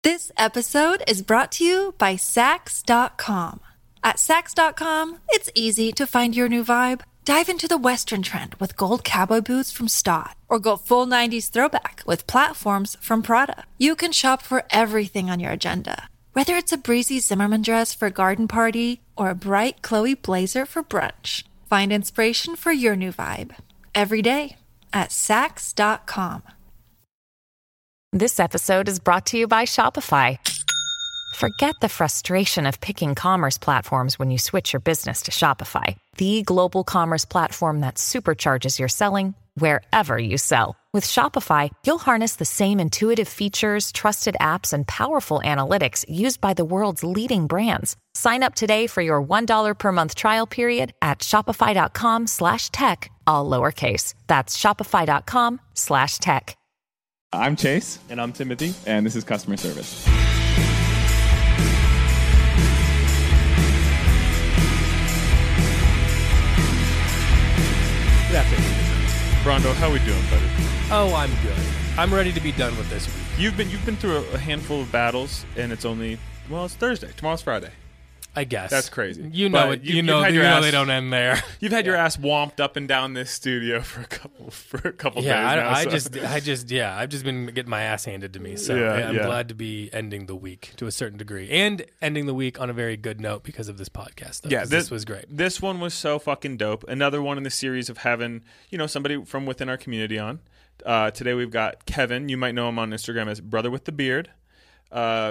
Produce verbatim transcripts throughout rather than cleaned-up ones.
This episode is brought to you by Sax dot com. At Sax dot com, it's easy to find your new vibe. Dive into the Western trend with gold cowboy boots from Stott, or go full nineties throwback with platforms from Prada. You can shop for everything on your agenda, whether it's a breezy Zimmermann dress for a garden party or a bright Chloe blazer for brunch. Find inspiration for your new vibe every day at Sax dot com. This episode is brought to you by Shopify. Forget the frustration of picking commerce platforms when you switch your business to Shopify, the global commerce platform that supercharges your selling wherever you sell. With Shopify, you'll harness the same intuitive features, trusted apps, and powerful analytics used by the world's leading brands. Sign up today for your one dollar per month trial period at shopify.com slash tech, all lowercase. That's shopify.com slash tech. I'm Chase. And I'm Timothy. And this is Customer Service. Good afternoon. Rondo, how we doing, buddy? Oh, I'm good. I'm ready to be done with this week. You've been you've been through a, a handful of battles, and it's only, well, it's Thursday. Tomorrow's Friday. I guess. That's crazy. You know, it, you, you know, you know ass, they don't end there. You've had yeah. your ass womped up and down this studio for a couple for a couple yeah, days I, now. I so. just, I just, yeah, I've just been getting my ass handed to me. So yeah, I'm yeah. glad to be ending the week to a certain degree, and ending the week on a very good note because of this podcast. Though, yeah, this, this was great. This one was so fucking dope. Another one in the series of having, you know, somebody from within our community on. Uh, today we've got Kevin. You might know him on Instagram as Brother with the Beard. Uh,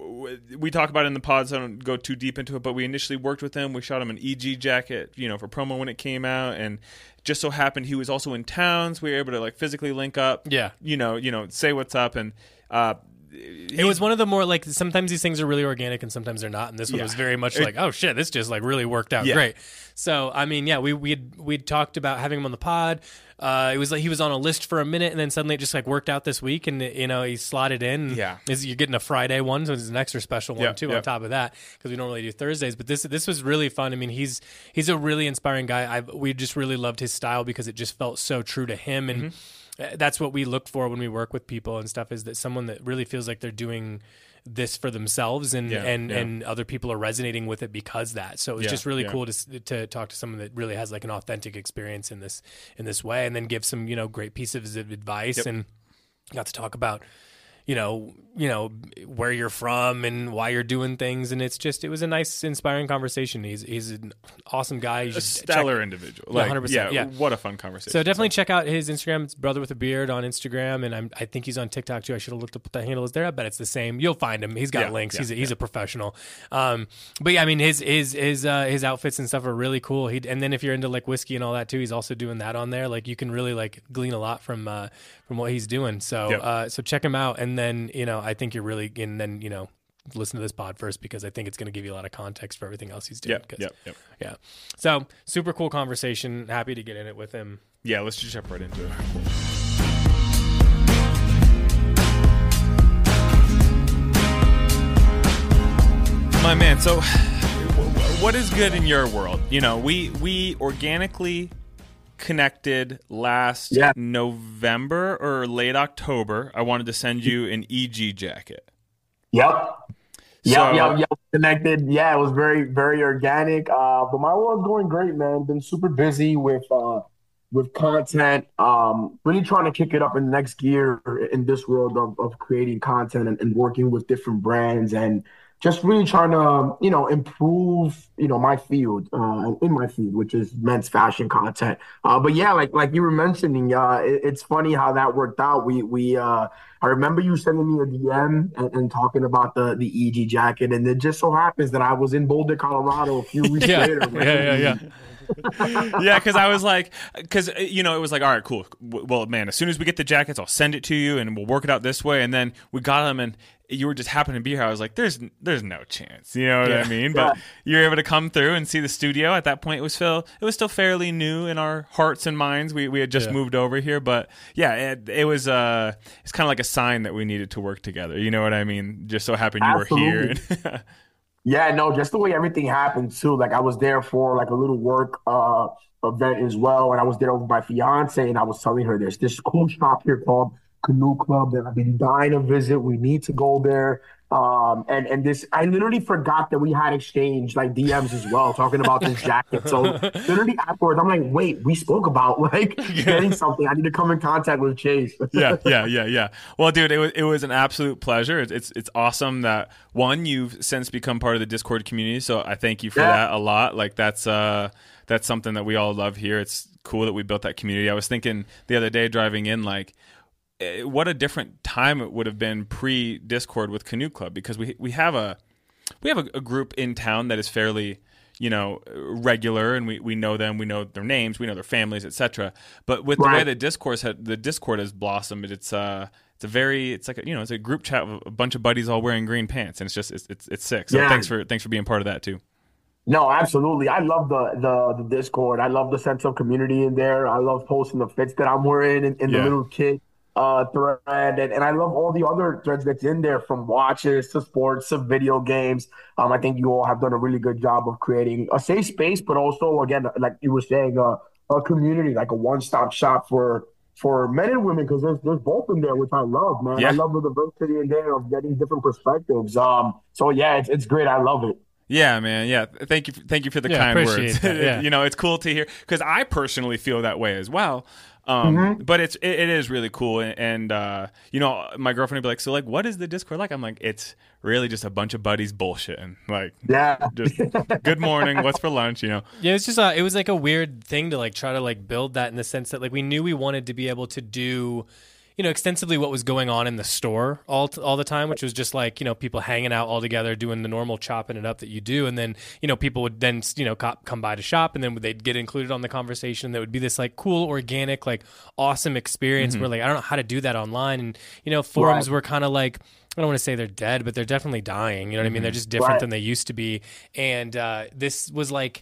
we talk about it in the pods. I don't go too deep into it, but we initially worked with him. We shot him an E G jacket, you know, for promo when it came out, and just so happened he was also in town, so we were able to like physically link up. Yeah, you know, you know, say what's up, and uh, it was one of the more like sometimes these things are really organic and sometimes they're not, and this one yeah. was very much it, like, oh shit, this just like really worked out yeah. great. So I mean, yeah, we we'd we'd talked about having him on the pod. Uh, it was like he was on a list for a minute, and then suddenly it just like worked out this week, and you know he slotted in. Yeah, is you're getting a Friday one, so it's an extra special one yep, too yep. on top of that because we don't really do Thursdays. But this this was really fun. I mean, he's he's a really inspiring guy. I we just really loved his style because it just felt so true to him, and mm-hmm. that's what we look for when we work with people and stuff. Is that someone that really feels like they're doing this for themselves, and yeah, and, yeah. and other people are resonating with it because that. So it was yeah, just really yeah. cool to to talk to someone that really has like an authentic experience in this in this way, and then give some you know great pieces of advice, yep. and got to talk about you know you know where you're from and why you're doing things, and it's just it was a nice inspiring conversation. He's he's an awesome guy. You a stellar check, individual. Like, one hundred percent, yeah, yeah, what a fun conversation. So definitely so. check out his Instagram. It's Brother with a Beard on Instagram, and I'm, I think he's on TikTok too. I should have looked up what the handle is there. I bet it's the same. You'll find him. He's got yeah, links. Yeah, he's a, he's yeah. a professional. Um, but yeah, I mean his his his uh, his outfits and stuff are really cool. He and then if you're into like whiskey and all that too, he's also doing that on there. Like you can really like glean a lot from uh, from what he's doing. So yep. uh, so check him out, and then you know I think you're really and then you know. listen to this pod first because I think it's going to give you a lot of context for everything else he's doing. Yep, yep, yep. Yeah. So super cool conversation. Happy to get in it with him. Yeah, let's just jump right into it. My man, so what is good in your world? You know, we we organically connected last yeah. November or late October. I wanted to send you an E G jacket. Yep. Yep, so, yep, yep. Connected. Yeah, it was very, very organic. Uh, but my world's going great, man. Been super busy with uh, with content. Um, really trying to kick it up in the next gear in this world of, of creating content and, and working with different brands and just really trying to, you know, improve, you know, my field, uh, in my field, which is men's fashion content. Uh, but yeah, like like you were mentioning, uh, it, it's funny how that worked out. We we uh, I remember you sending me a D M and, and talking about the the E G jacket, and it just so happens that I was in Boulder, Colorado, a few weeks yeah. later. Yeah, yeah, yeah. yeah, because I was like, because, you know, it was like, all right, cool. Well, man, as soon as we get the jackets, I'll send it to you and we'll work it out this way. And then we got them and you were just happening to be here. I was like, there's there's no chance. You know what yeah. I mean? Yeah. But you were able to come through and see the studio. At that point, it was still, it was still fairly new in our hearts and minds. We we had just yeah. moved over here. But yeah, it, it was uh, it's kind of like a sign that we needed to work together. You know what I mean? Just so happened you Absolutely. were here. Yeah, no, just the way everything happened too. Like I was there for like a little work uh, event as well, and I was there with my fiance, and I was telling her there's this cool shop here called Canoe Club that I've been dying to visit. We need to go there. Um, and and this, I literally forgot that we had exchanged like D Ms as well, talking about this jacket. So literally afterwards, I'm like, wait, we spoke about like getting something. I need to come in contact with Chase. yeah, yeah, yeah, yeah. Well, dude, it was it was an absolute pleasure. It's it's, it's awesome that one, you've since become part of the Discord community. So I thank you for Yeah. that a lot. Like that's uh that's something that we all love here. It's cool that we built that community. I was thinking the other day driving in, like, eh, what a different time it would have been pre-Discord with Canoe Club, because we we have a we have a, a group in town that is fairly, you know, regular, and we, we know them, we know their names, we know their families, et cetera. But with the way Right. the discourse had, the Discord has blossomed, it's uh it's a very it's like a, you know, it's a group chat with a bunch of buddies all wearing green pants, and it's just it's it's, it's sick. So Yeah. thanks for thanks for being part of that too. No, absolutely. I love the the the Discord. I love the sense of community in there. I love posting the fits that I'm wearing in, in Yeah. the little kid uh thread, and, and I love all the other threads that's in there, from watches to sports to video games. Um, I think you all have done a really good job of creating a safe space, but also, again, like you were saying, uh, a community, like a one-stop shop for for men and women, because there's there's both in there, which I love, man. Yeah. I love the diversity in there of getting different perspectives. Um, so yeah, it's it's great. I love it. Yeah, man. Yeah, thank you. Thank you for the Yeah, kind appreciate words. that, yeah. You know, it's cool to hear, because I personally feel that way as well. Um, Mm-hmm. But it's it, it is really cool, and, and uh, you know, my girlfriend would be like, "So, like, what is the Discord like?" I'm like, "It's really just a bunch of buddies bullshitting. Like, Yeah. just good morning, what's for lunch?" You know. Yeah, it's just uh, it was like a weird thing to like try to like build that, in the sense that like we knew we wanted to be able to do, you know, extensively what was going on in the store all t- all the time, which was just like, you know, people hanging out all together, doing the normal chopping it up that you do, and then, you know, people would then, you know, co- come by to shop, and then they'd get included on the conversation. That would be this like cool, organic, like awesome experience. Where like I don't know how to do that online, and you know, forums Right. were kind of like, I don't want to say they're dead, but they're definitely dying. You know what I mean? They're just different Right. than they used to be, and uh, this was like,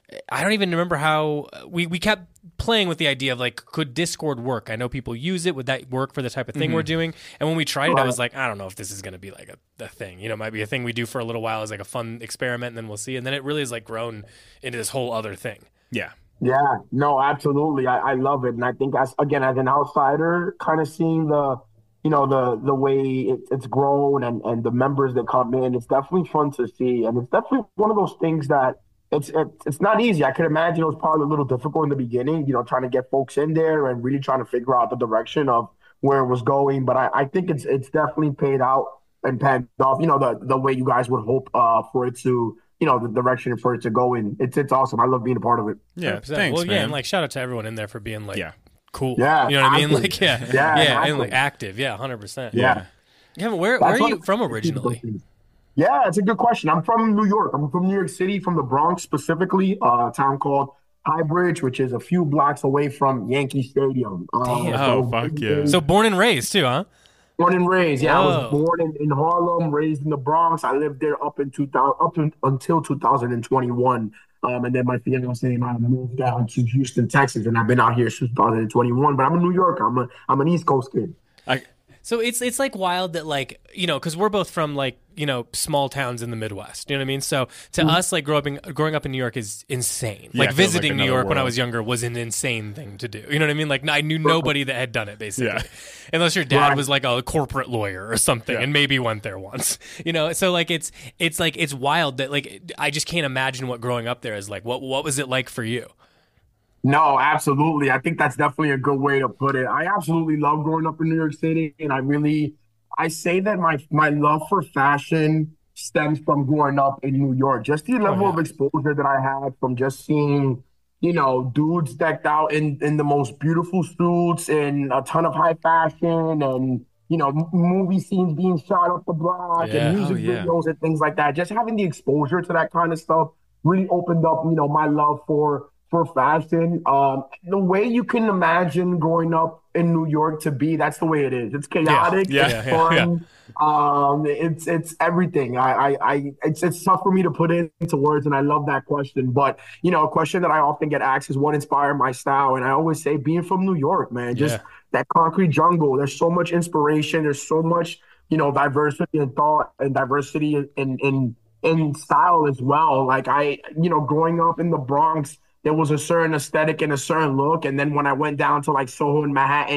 I don't even remember how we, we kept playing with the idea of like, could Discord work? I know people use it. Would that work for the type of thing we're doing? And when we tried it, I was like, I don't know if this is going to be like a, a thing. You know, it might be a thing we do for a little while as like a fun experiment, and then we'll see. And then it really is like grown into this whole other thing. Yeah. Yeah, no, absolutely. I, I love it. And I think, as again, as an outsider, kind of seeing the, you know, the the way it, it's grown, and, and the members that come in, it's definitely fun to see. And it's definitely one of those things that it's it's, it's not easy. I could imagine it was probably a little difficult in the beginning, you know, trying to get folks in there and really trying to figure out the direction of where it was going. But I, I think it's it's definitely paid out and paid off, you know, the, the way you guys would hope uh, for it to, you know, the direction for it to go in. It's it's awesome. I love being a part of it. Yeah. one hundred percent. Thanks, well, man. yeah, and like shout out to everyone in there for being like, Yeah. cool. Yeah, You know what I mean? active. Like, yeah. Yeah, Yeah. And active. like active. Yeah. one hundred percent. Yeah. Kevin, where, where That's are what- you from originally? Yeah, it's a good question. I'm from New York. I'm from New York City, from the Bronx specifically, uh, a town called High Bridge, which is a few blocks away from Yankee Stadium. Um, Damn. Oh, fuck yeah. So born and raised too, huh? born and raised. Yeah, I was Whoa. born in, in Harlem, raised in the Bronx. I lived there up in two thousand, up in, until two thousand twenty-one. Um, and then my fiance and I moved down to Houston, Texas, and I've been out here since two thousand twenty-one. But I'm a New Yorker. I'm a I'm an East Coast kid. I, So it's it's like wild that, like, you know, because we're both from like, you know, small towns in the Midwest. You know what I mean? So to us, like growing up growing up in New York is insane. Yeah, like it feels like visiting New another York when I world. was younger was an insane thing to do. You know what I mean? Like I knew nobody that had done it basically, Yeah. unless your dad Right. was like a corporate lawyer or something, Yeah. and maybe went there once. You know, so like it's it's like it's wild that like I just can't imagine what growing up there is like. What what was it like for you? No, absolutely. I think that's definitely a good way to put it. I absolutely love growing up in New York City, and I really, I say that my my love for fashion stems from growing up in New York. Just the level yeah. of exposure that I had from just seeing, you know, dudes decked out in in the most beautiful suits and a ton of high fashion, and you know, m- movie scenes being shot up the block Yeah. and music Oh, yeah. videos and things like that. Just having the exposure to that kind of stuff really opened up, you know, my love for for fashion. Um, the way you can imagine growing up in New York to be, that's the way it is. It's chaotic. Yeah, it's yeah, yeah, fun. Um, it's it's everything. I, I, I it's it's tough for me to put it into words, and I love that question. But you know, a question that I often get asked is what inspired my style, and I always say being from New York, man. Just Yeah. that concrete jungle. There's so much inspiration. There's so much, you know, diversity in thought and diversity in in in, in style as well. Like I, you know, growing up in the Bronx, there was a certain aesthetic and a certain look. And then when I went down to like Soho and Manhattan,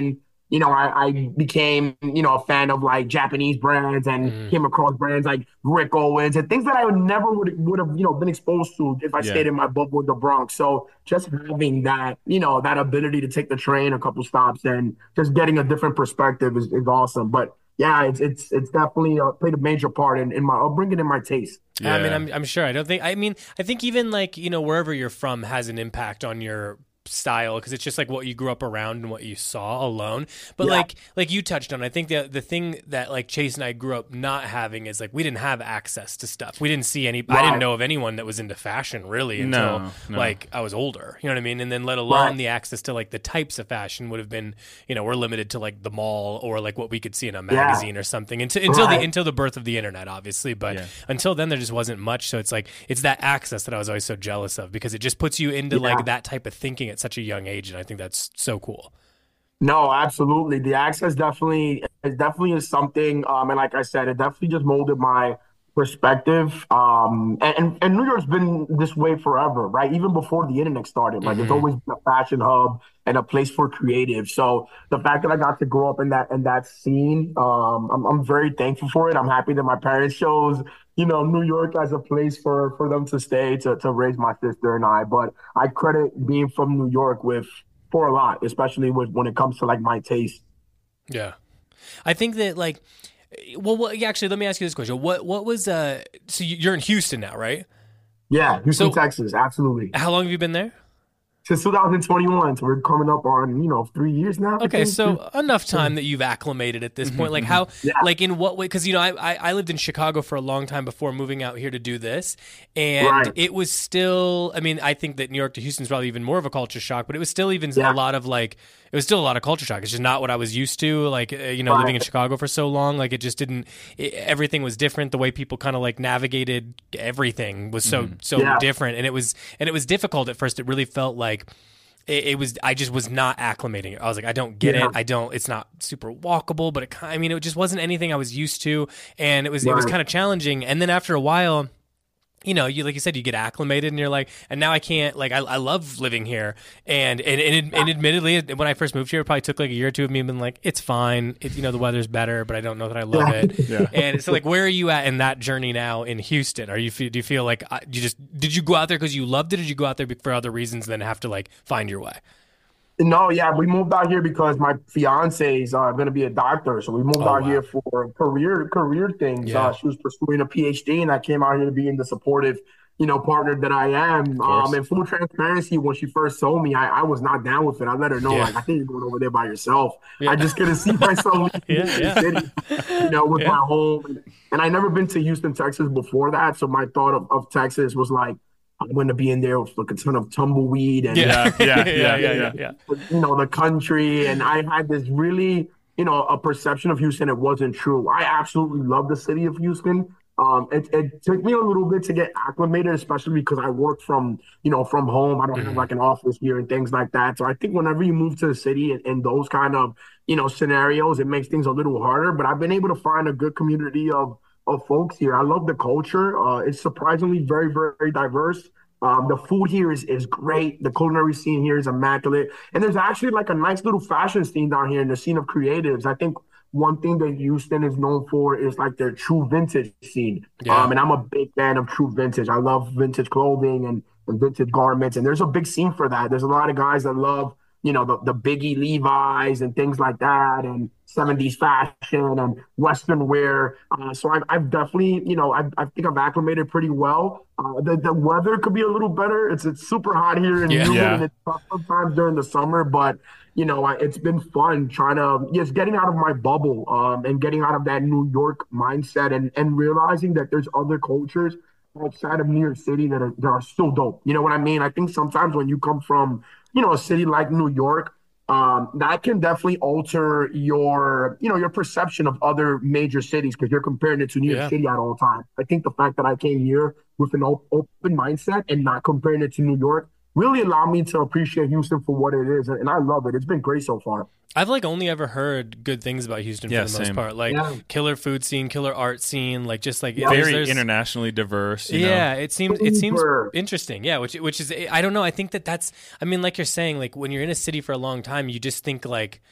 you know, I, I became, you know, a fan of like Japanese brands and Mm. came across brands like Rick Owens and things that I would never would would have, you know, been exposed to if I Yeah. stayed in my bubble in the Bronx. So just having that, you know, that ability to take the train a couple stops and just getting a different perspective is, is awesome. But yeah, it's it's it's definitely uh, played a major part in, in my upbringing and my taste. I mean, Yeah. I'm I'm sure. I don't think. I mean, I think even like you know wherever you're from has an impact on your style because it's just like what you grew up around and what you saw alone. But Yeah. like like you touched on, I think the the thing that like Chase and I grew up not having is like we didn't have access to stuff. We didn't see any. I didn't Right. know of anyone that was into fashion really until No, no. like I was older. You know what I mean? And then let alone Right. the access to like the types of fashion would have been. You know, we're limited to like the mall or like what we could see in a magazine or something until until the Right. until the birth of the internet, obviously. But Yeah. until then, there just wasn't much. So it's like it's that access that I was always so jealous of because it just puts you into Yeah. like that type of thinking at such a young age, and I think that's so cool. No, absolutely. The access definitely it definitely is something. Um, and like I said, it definitely just molded my perspective. Um, and, and, and New York's been this way forever, right? Even before the internet started. Like it's always been a fashion hub and a place for creative. So the fact that I got to grow up in that in that scene, um, I'm I'm very thankful for it. I'm happy that my parents chose, you know, New York as a place for for them to stay to to raise my sister and I. But I credit being from New York with for a lot, especially with when it comes to like my taste. Yeah, I think that like, well, well actually, let me ask you this question: what what was uh? So you- you're in Houston now, right? Yeah, Houston, So- Texas, absolutely. How long have you been there? Since two thousand twenty-one, so we're coming up on, you know, three years now. I Okay, think. so enough time that you've acclimated at this point. Like how, Yeah. like in what way? Because you know, I, I I lived in Chicago for a long time before moving out here to do this, and Right. it was still. I mean, I think that New York to Houston's probably even more of a culture shock, but it was still even Yeah. a lot of like. It was still a lot of culture shock. It's just not what I was used to. Like uh, you know, Right. living in Chicago for so long, like it just didn't. It, everything was different. The way people kind of like navigated everything was so so Yeah. different, and it was and it was difficult at first. It really felt like. It, it was. I just was not acclimating. I was like, I don't get Yeah. it. I don't. It's not super walkable, but it. ki- I mean, it just wasn't anything I was used to, and it was. It was Right. kind of challenging. And then after a while, you know, you like you said, you get acclimated, and you're like, and now I can't. Like, I, I love living here, and and and, and admittedly, when I first moved here, it probably took like a year or two of me being like, it's fine. It, you know, the weather's better, but I don't know that I love Yeah. it. Yeah. And so, like, where are you at in that journey now in Houston? Are you fe- do you feel like uh, you just did you go out there because you loved it, or did you go out there for other reasons, and then have to like find your way? No, yeah, we moved out here because my fiance is uh, going to be a doctor. So we moved Oh, out wow. here for career career things. Yeah. Uh, she was pursuing a PhD, and I came out here to be in the supportive, you know, partner that I am. course. Um, and full transparency, when she first told me, I, I was not down with it. I let her know, Yeah. like, I think you're going over there by yourself. Yeah. I just couldn't see myself leaving Yeah, the yeah. city, you know, with Yeah. my home. And, and I never been to Houston, Texas before that. So my thought of, of Texas was like, I'm going to be in there with like a ton of tumbleweed and Yeah, yeah, yeah, yeah, yeah, yeah. you know, the country. And I had this really, you know, a perception of Houston. It wasn't true. I absolutely love the city of Houston. Um, it, it took me a little bit to get acclimated, especially because I work from, you know, from home. I don't have like an office here and things like that. So I think whenever you move to the city and, and those kind of, you know, scenarios, it makes things a little harder. But I've been able to find a good community of of folks here. I love the culture. Uh, it's surprisingly very, very diverse. Um, the food here is is great. The culinary scene here is immaculate. And there's actually like a nice little fashion scene down here in the scene of creatives. I think one thing that Houston is known for is like their true vintage scene. Yeah. Um, and I'm a big fan of true vintage. I love vintage clothing and, and vintage garments. And there's a big scene for that. There's a lot of guys that love, you know, the, the Biggie Levi's and things like that, and seventies fashion and Western wear. Uh, so I've, I've definitely, you know, I, I think I've acclimated pretty well. Uh, the, the weather could be a little better. It's it's super hot here in Yeah. Newman, Yeah. and it's tough sometimes during the summer, but you know, I, it's been fun trying to just getting out of my bubble um, and getting out of that New York mindset and and realizing that there's other cultures outside of New York City that are that are still dope. You know what I mean? I think sometimes when you come from, you know, a city like New York, um, that can definitely alter your, you know, your perception of other major cities because you're comparing it to New York Yeah. City at all times. I think the fact that I came here with an op- open mindset and not comparing it to New York really allowed me to appreciate Houston for what it is, and, and I love it. It's been great so far. I've like only ever heard good things about Houston Yeah, for the most same. part. Like Yeah. killer food scene, killer art scene, like just like Yeah. there's- Very there's- internationally diverse. You Yeah, know? it seems it seems Super. interesting. Yeah, which which is I don't know. I think that that's. I mean, like you're saying, like when you're in a city for a long time, you just think like.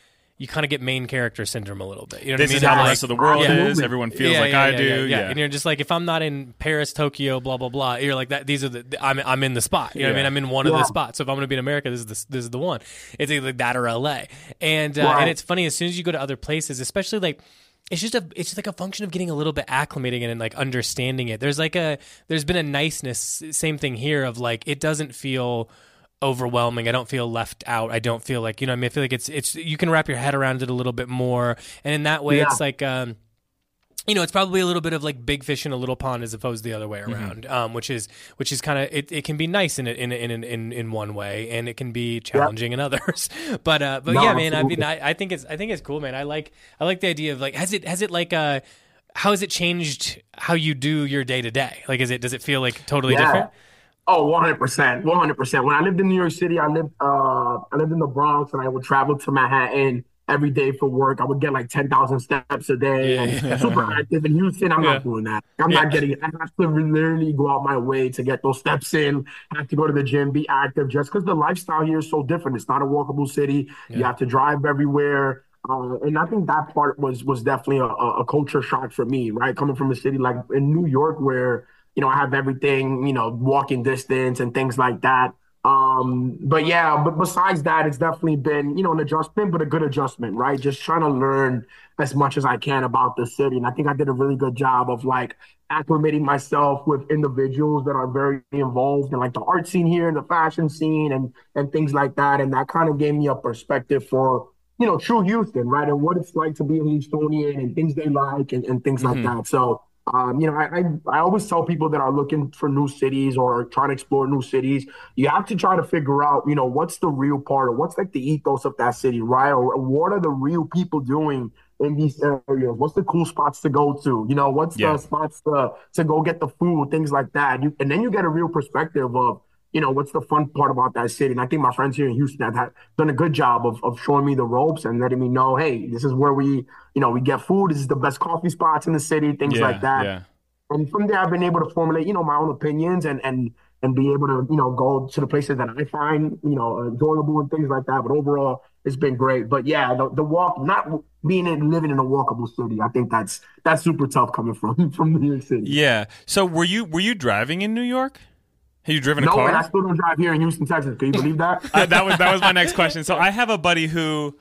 you kind of get main character syndrome a little bit. You know This what I mean? is how I'm the like, rest of the world yeah. is. Everyone feels yeah, like yeah, I yeah, do. Yeah, Yeah. yeah, and you're just like, if I'm not in Paris, Tokyo, blah blah blah, you're like that. These are the I'm I'm in the spot. You know what I mean? Yeah. I'm in one Yeah. of the spots. So if I'm going to be in America, this is the this is the one. It's either like that or L A. And uh, Right. and it's funny, as soon as you go to other places, especially like. It's just a it's just like a function of getting a little bit acclimating and like understanding it. There's like a there's been a niceness, same thing here, of like it doesn't feel overwhelming. I don't feel left out. I don't feel like, you know, I mean, I feel like it's it's you can wrap your head around it a little bit more. And in that way Yeah. it's like um you know, it's probably a little bit of like big fish in a little pond as opposed to the other way around, Mm-hmm. um, which is which is kind of it, it can be nice in it in in in in one way, and it can be challenging in others. But uh, but No, yeah, man, I mean, absolutely. I, I think it's I think it's cool, man. I like I like the idea of like has it has it like uh how has it changed how you do your day to day? Like, is it does it feel like totally Yeah. different? Oh, one hundred percent. one hundred percent. When I lived in New York City, I lived uh I lived in the Bronx, and I would travel to Manhattan every day for work. I would get like ten thousand steps a day Yeah. and super active. In Houston, I'm Yeah. not doing that. I'm Yeah. not getting I have to literally go out my way to get those steps in. I have to go to the gym, be active, just because the lifestyle here is so different. It's not a walkable city. You Yeah. have to drive everywhere. Uh, and I think that part was was definitely a, a a culture shock for me, right? Coming from a city like in New York, where you know I have everything, you know, walking distance and things like that. Um, but yeah, but besides that, it's definitely been, you know, an adjustment, but a good adjustment, right? Just trying to learn as much as I can about the city. And I think I did a really good job of like acclimating myself with individuals that are very involved in like the art scene here and the fashion scene and and things like that. And that kind of gave me a perspective for, you know, true Houston, right? And what it's like to be a Houstonian and things they like and, and things like that. So Um, you know, I, I I always tell people that are looking for new cities or trying to explore new cities, you have to try to figure out, you know, what's the real part or what's like the ethos of that city, right? Or what are the real people doing in these areas? What's the cool spots to go to? You know, what's Yeah. the spots to, to go get the food, things like that. You, and then you get a real perspective of, you know, what's the fun part about that city? And I think my friends here in Houston have had, done a good job of, of showing me the ropes and letting me know, hey, this is where we, you know, we get food. This is the best coffee spots in the city, things Yeah, like that. yeah. And from there, I've been able to formulate, you know, my own opinions and and and be able to, you know, go to the places that I find, you know, enjoyable and things like that. But overall, it's been great. But yeah, the, the walk, not being in living in a walkable city, I think that's that's super tough coming from from New York City. Yeah. So were you were you driving in New York? Have you driven a No, car? and I still don't drive here in Houston, Texas. Can you believe that? Uh, that was that was my next question. So I have a buddy who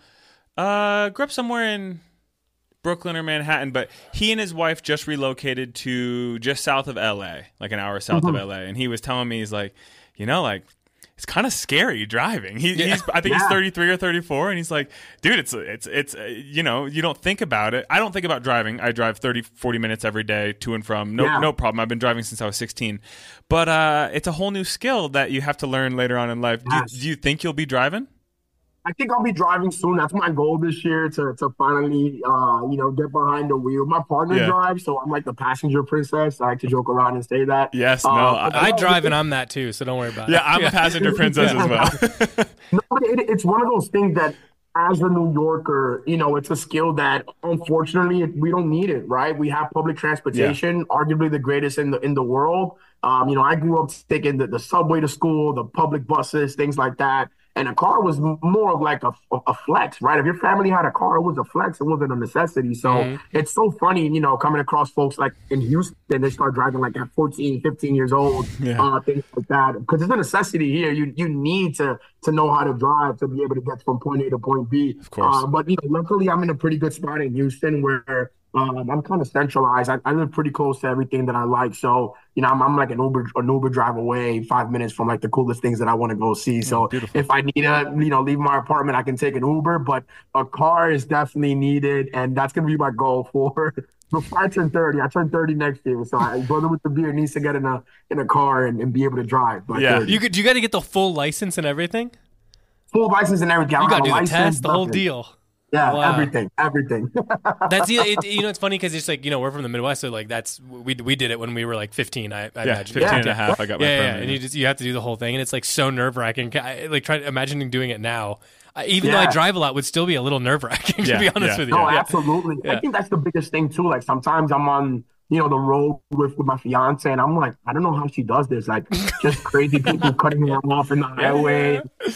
uh, grew up somewhere in Brooklyn or Manhattan, but he and his wife just relocated to just south of L A, like an hour south Mm-hmm. of L A. And he was telling me, he's like, you know, like it's kind of scary driving. He, Yeah. he's, I think he's Yeah. thirty-three or thirty-four, and he's like, dude, it's it's it's uh, you know, you don't think about it. I don't think about driving. I drive thirty, forty minutes every day to and from. No, Yeah. no problem. I've been driving since I was sixteen, but uh, it's a whole new skill that you have to learn later on in life. Yes. Do, you, do you think you'll be driving? I think I'll be driving soon. That's my goal this year to to finally, uh, you know, get behind the wheel. My partner Yeah. drives, so I'm like the passenger princess. I like to joke around and say that. Yes, no, Uh, I- but I no, drive and I'm that too, so don't worry about Yeah, it. I'm a passenger princess as well. No, but it, it's one of those things that, as a New Yorker, you know, it's a skill that unfortunately we don't need it, right? We have public transportation, arguably the greatest in the in the world. Um, you know, I grew up taking the, the subway to school, the public buses, things like that. And a car was m- more of like a, a flex, right? If your family had a car, it was a flex. It wasn't a necessity. So Mm-hmm. it's so funny, you know, coming across folks like in Houston, they start driving like at fourteen, fifteen years old, Yeah. uh, things like that. Because it's a necessity here. You you need to to know how to drive to be able to get from point A to point B. Of course. Uh, but, you know, luckily I'm in a pretty good spot in Houston where um, I'm kind of centralized. I, I live pretty close to everything that I like. So, you know, I'm, I'm like an Uber, an Uber drive away, five minutes from like the coolest things that I want to go see. So if I need to, you know, leave my apartment, I can take an Uber, but a car is definitely needed. And that's going to be my goal for before I turn thirty. I turn thirty next year. So I, brother with the beard needs to get in a, in a car and, and be able to drive. by Yeah. thirty. You could you got to get the full license and everything. Full license and everything. I You don't got to have do a the license, test, the whole nothing. deal. Yeah, Wow. everything, everything. That's the it, you know it's funny because it's like, you know, we're from the Midwest, so like that's we we did it when we were like fifteen. I, I Yeah, imagine fifteen Yeah. and a half. I got my yeah, yeah, permit. and you just you have to do the whole thing, and it's like so nerve wracking. Like try imagining doing it now. I, even though I Yeah. drive a lot, would still be a little nerve wracking. To Yeah, be honest yeah. with you. No, Yeah. absolutely. Yeah. I think that's the biggest thing too. Like sometimes I'm on, you know, the road with, with my fiance, and I'm like, I don't know how she does this. Like just crazy people cutting her off in the highway.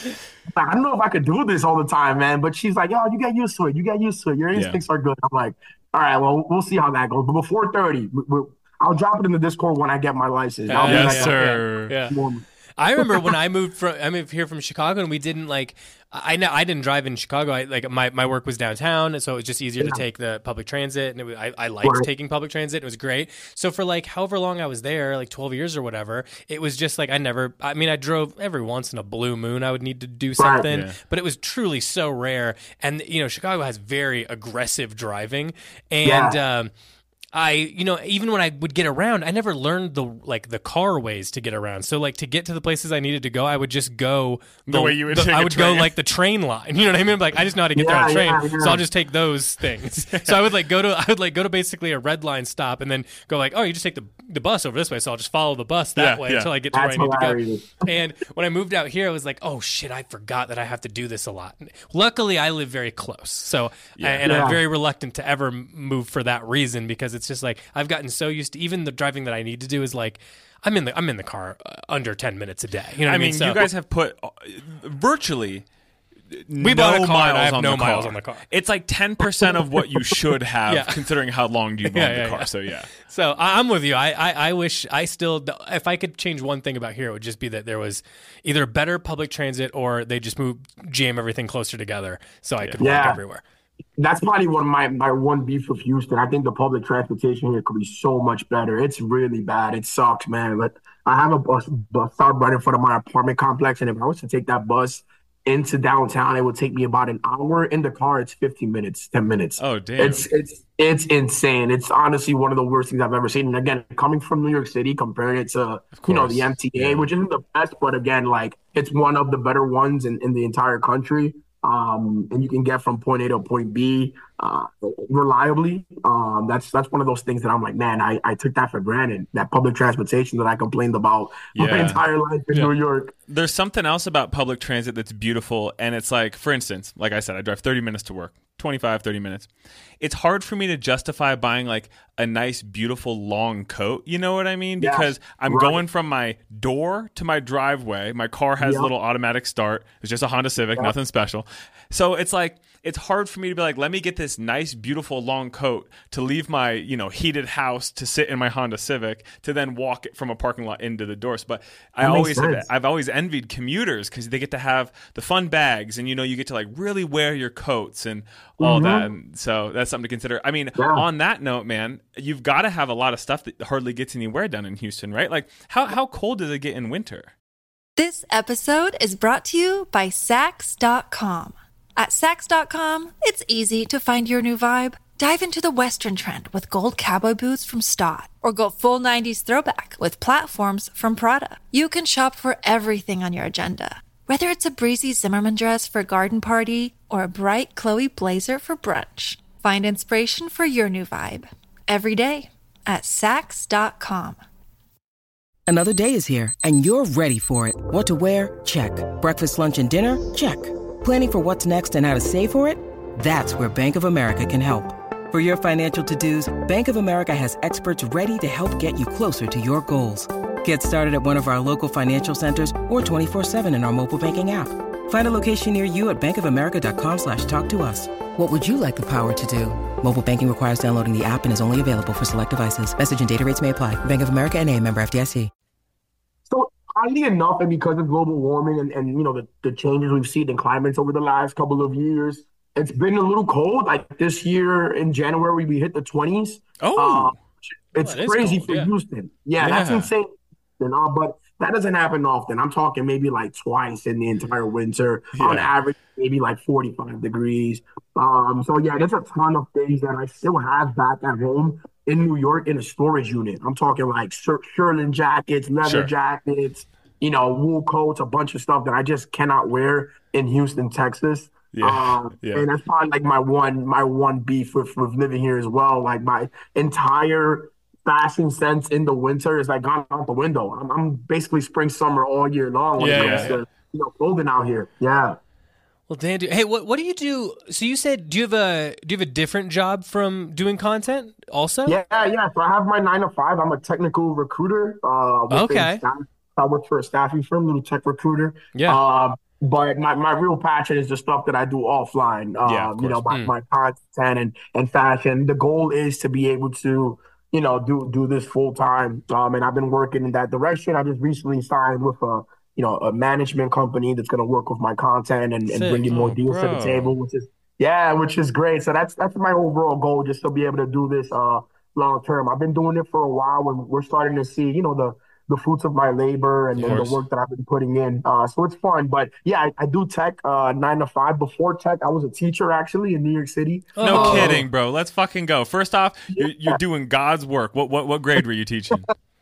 like, I don't know if I could do this all the time, man. But she's like, yo, you get used to it. You get used to it. Your instincts yeah. are good. I'm like, all right, well, we'll see how that goes. But before thirty, we, we, I'll drop it in the Discord when I get my license. Uh, yes, like, sir. Yeah. yeah. I remember when I moved from I moved here from Chicago, and we didn't like I know I didn't drive in Chicago. I like my, my work was downtown, so it was just easier yeah. to take the public transit, and it was, I I liked right. taking public transit. It was great. So for like however long I was there, like twelve years or whatever, it was just like I never. I mean, I drove every once in a blue moon. I would need to do something, right. yeah. but it was truly so rare. And you know, Chicago has very aggressive driving, and. Yeah. Um, I, you know, even when I would get around, I never learned the like the car ways to get around. So like to get to the places I needed to go, I would just go the, the way you would. The, take I would a train. go like the train line. You know what I mean? Like I just know how to get yeah, there on a train, yeah, yeah. so I'll just take those things. So I would like go to I would like go to basically a red line stop and then go like, oh, you just take the the bus over this way. So I'll just follow the bus that yeah, way yeah. until I get to That's where I need hilarious. to go. And when I moved out here, I was like, oh shit, I forgot that I have to do this a lot. Luckily, I live very close, so yeah. and yeah. I'm very reluctant to ever move for that reason because it's just like I've gotten so used to even the driving that I need to do is like I'm in the I'm in the car uh, under ten minutes a day. You know what I mean? mean So, you guys have put uh, virtually we no bought a car miles and I have on no the miles car. on the car. It's like ten percent of what you should have, Yeah. considering how long you've owned Yeah, yeah, the car. yeah. So yeah. So I- I'm with you. I, I I wish I still if I could change one thing about here, it would just be that there was either better public transit or they just move jam everything closer together so I could walk Yeah. everywhere. That's probably one of my, my one beef with Houston. I think the public transportation here could be so much better. It's really bad. It sucks, man. But I have a bus, bus stop right in front of my apartment complex, and if I was to take that bus into downtown, it would take me about an hour. In the car, it's fifteen minutes, ten minutes. Oh, damn. It's it's it's insane. It's honestly one of the worst things I've ever seen. And again, coming from New York City, comparing it to you know the M T A, yeah. which isn't the best, but again, like it's one of the better ones in, in the entire country. Um, and you can get from point A to point B uh, reliably. Um, that's that's one of those things that I'm like, man, I, I took that for granted. That public transportation that I complained about yeah. my entire life in yeah. New York. There's something else about public transit that's beautiful, and it's like, for instance, like I said, I drive thirty minutes to work, twenty-five, thirty minutes. It's hard for me to justify buying like a nice, beautiful, long coat. You know what I mean? Yeah, because I'm right. going from my door to my driveway. My car has yeah. a little automatic start. It's just a Honda Civic, yeah. nothing special. So it's like, it's hard for me to be like, let me get this nice, beautiful, long coat to leave my, you know, heated house to sit in my Honda Civic to then walk it from a parking lot into the doors. But I That makes always, have, sense. I've always envied commuters because they get to have the fun bags, and you know, you get to like really wear your coats and all Mhm. that. And so that's something to consider. I mean, Yeah. on that note, man, you've got to have a lot of stuff that hardly gets anywhere done in Houston, right? Like, how how cold does it get in winter? This episode is brought to you by Sax dot com. At Sax dot com, it's easy to find your new vibe. Dive into the Western trend with gold cowboy boots from Stott, or go full nineties throwback with platforms from Prada. You can shop for everything on your agenda, whether it's a breezy Zimmermann dress for a garden party or a bright Chloe blazer for brunch. Find inspiration for your new vibe every day at Sax dot com. Another day is here, and you're ready for it. What to wear? Check. Breakfast, lunch, and dinner? Check. Planning for what's next and how to save for it? That's where Bank of America can help. For your financial to-dos, Bank of America has experts ready to help get you closer to your goals. Get started at one of our local financial centers or twenty-four seven in our mobile banking app. Find a location near you at bankofamerica.com slash talk to us. What would you like the power to do? Mobile banking requires downloading the app and is only available for select devices. Message and data rates may apply. Bank of America N A, member F D I C. So oddly enough, and because of global warming and, and you know the, the changes we've seen in climates over the last couple of years, it's been a little cold. Like this year in January, we hit the twenties. Oh, uh, it's that is crazy cold, for yeah. Houston. Yeah, that's Yeah. insane. You know, but that doesn't happen often. I'm talking maybe like twice in the entire winter. On Yeah. average, maybe like forty-five degrees. Um, so yeah, there's a ton of things that I still have back at home in New York in a storage unit. I'm talking like Sher- Sherlin jackets, leather Sure. jackets, you know, wool coats, a bunch of stuff that I just cannot wear in Houston, Texas. Yeah, Um, yeah. And that's probably like my one my one beef with, with living here as well. Like my entire fashion sense in the winter is like gone out the window. I'm, I'm basically spring summer all year long when Yeah, it yeah, comes to you know clothing out here. Yeah. Well, Dan, do, hey, what what do you do? So you said, do you have a do you have a different job from doing content also? Yeah, yeah. So I have my nine to five. I'm a technical recruiter. Uh, within Okay. staff. I work for a staffing firm, little tech recruiter. Yeah. Um, but my, my real passion is the stuff that I do offline. Um, Yeah, of you know, course. my, my content and, and fashion. The goal is to be able to, you know, do do this full time. Um, and I've been working in that direction. I just recently signed with a, you know, a management company that's going to work with my content and, and Sick. bringing more Oh, deals to the bro. table, which is yeah, which is great. So that's that's my overall goal, just to be able to do this uh long term. I've been doing it for a while, and we're starting to see, you know, the the fruits of my labor and, Of and the course. work that I've been putting in. Uh, so it's fun. But yeah, I, I do tech uh, nine to five. Before tech, I was a teacher actually in New York City. No Oh. kidding, bro. Let's fucking go. First off, you're, you're doing God's work. What what what grade were you teaching?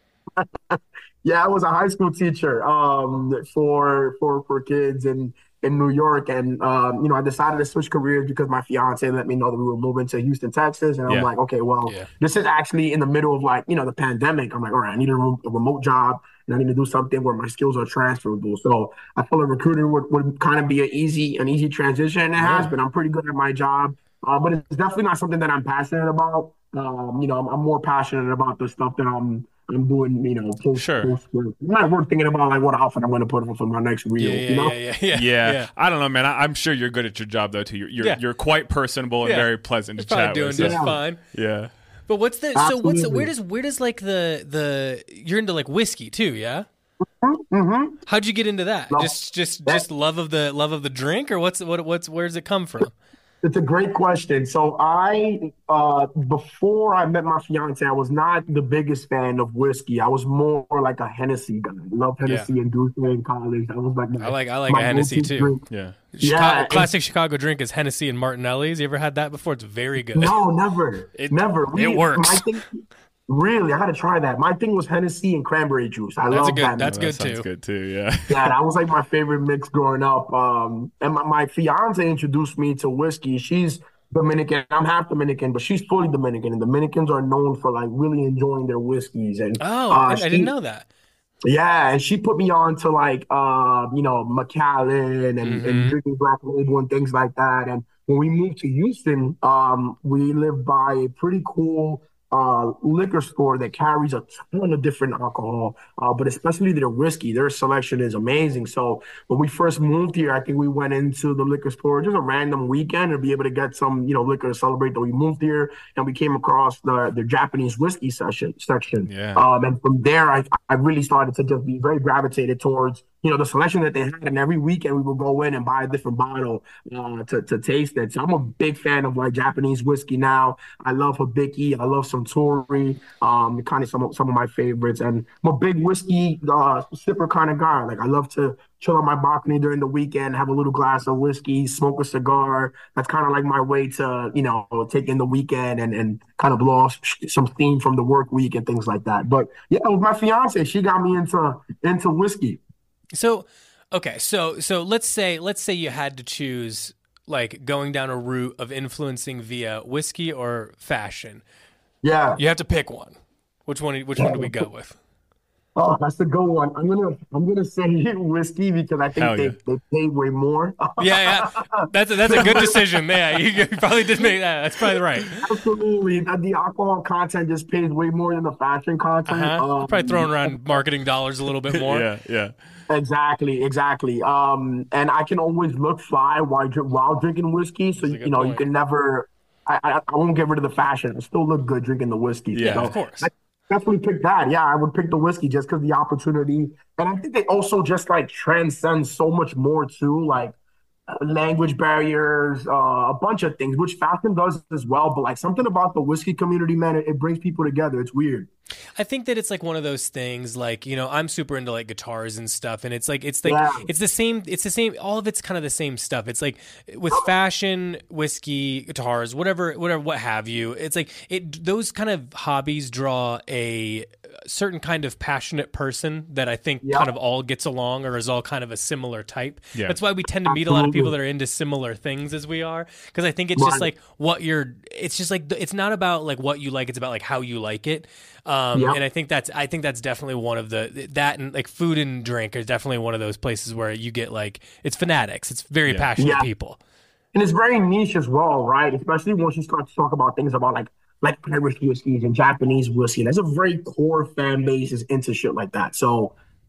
Yeah, I was a high school teacher um, for for for kids in in New York, and um, you know, I decided to switch careers because my fiance let me know that we were moving to Houston, Texas, and Yeah. I'm like, okay, well, Yeah. this is actually in the middle of like you know the pandemic. I'm like, all right, I need a, re- a remote job, and I need to do something where my skills are transferable. So I feel a recruiter would, would kind of be an easy an easy transition, and it has been. I'm pretty good at my job, uh, but it's definitely not something that I'm passionate about. Um, you know, I'm, I'm more passionate about the stuff that I'm I'm doing, you know, post, Sure. post work. I'm not work thinking about like what outfit I'm going to put on for my next reel. Yeah, yeah, you know, yeah, yeah, Yeah. yeah. I don't know, man. I, I'm sure you're good at your job though too. You're you're, Yeah. you're quite personable and Yeah. very pleasant to He's probably chat doing with. just so- fine. Yeah. But what's the so what's the, Absolutely. where does where does like the the you're into like whiskey too, yeah? mm-hmm. How'd you get into that? Love- Just just that- just love of the love of the drink, or what's what what's where does it come from? It's a great question. So I, uh, before I met my fiance, I was not the biggest fan of whiskey. I was more like a Hennessy guy. I love Hennessy and Douce in college. That was like my, I like I like my a Hennessy go-to too. drink. Yeah. Chicago, Yeah, and- classic Chicago drink is Hennessy and Martinelli's. You ever had that before? It's very good. No, never, It- never. it works. My thing, really, I got to try that. My thing was Hennessy and cranberry juice. I That's a love good- that. that's Oh, good that sounds too. good too. Yeah. Yeah, that was like my favorite mix growing up. Um, and my, my fiance introduced me to whiskey. She's Dominican. I'm half Dominican, but she's fully Dominican. And Dominicans are known for like really enjoying their whiskeys. And Oh, uh, I, I she- didn't know that. Yeah, and she put me on to like uh, you know, Macallan and, Mhm. and drinking Black Label and things like that. And when we moved to Houston, um, we lived by a pretty cool uh liquor store that carries a ton of different alcohol, uh, but especially their whiskey. Their selection is amazing. So when we first moved here, I think we went into the liquor store just a random weekend to be able to get some, you know, liquor to celebrate that we moved here, and we came across the the Japanese whiskey session section. Yeah. Um, and from there, I I really started to just be very gravitated towards, you know, the selection that they had. And every weekend we would go in and buy a different bottle uh, to, to taste it. So I'm a big fan of like Japanese whiskey now. I love Hibiki. I love Suntory. Um, kind of some of, some of my favorites. And I'm a big whiskey uh, sipper kind of guy. Like I love to chill on my balcony during the weekend, have a little glass of whiskey, smoke a cigar. That's kind of like my way to, you know, take in the weekend and, and kind of blow off some steam from the work week and things like that. But yeah, with my fiance, she got me into into whiskey. So, okay, so so let's say let's say you had to choose like going down a route of influencing via whiskey or fashion. Yeah. You have to pick one. Which one? Which one do we go with? Oh, that's a good one. I'm gonna I'm gonna say whiskey because I think Hell they, yeah. they pay way more. Yeah, yeah, that's a, that's a good decision. Yeah, you, you probably did make that. That's probably right. Absolutely. The, the alcohol content just pays way more than the fashion content. Uh-huh. Um, Probably throwing around marketing dollars a little bit more. Yeah. Yeah. Exactly, exactly. Um, and I can always look fly while dr- while drinking whiskey. So That's a good you know you point. can never. I, I I won't get rid of the fashion. I still look good drinking the whiskey. Yeah, So of course. I definitely pick that. Yeah, I would pick the whiskey just because the opportunity, and I think they also just like transcend so much more too, like uh, language barriers, uh, a bunch of things, which fashion does as well. But like something about the whiskey community, man, it, it brings people together. It's weird. I think that it's like one of those things like, you know, I'm super into like guitars and stuff, and it's like it's like Yeah. it's the same it's the same all of it's kind of the same stuff. It's like with fashion, whiskey, guitars, whatever whatever what have you. It's like it those kind of hobbies draw a certain kind of passionate person that I think Yeah. kind of all gets along or is all kind of a similar type. Yeah. That's why we tend to meet a lot of people Absolutely. that are into similar things as we are, because I think it's just Right. like what you're it's just like it's not about like what you like, it's about like how you like it. Um, Yeah. and I think that's I think that's definitely one of the that and like food and drink is definitely one of those places where you get like it's fanatics, it's very Yeah. passionate Yeah. people. And it's very niche as well, right? Especially once you start to talk about things about like like Irish whiskeys and Japanese whiskey. There's a very core fan base is into shit like that. So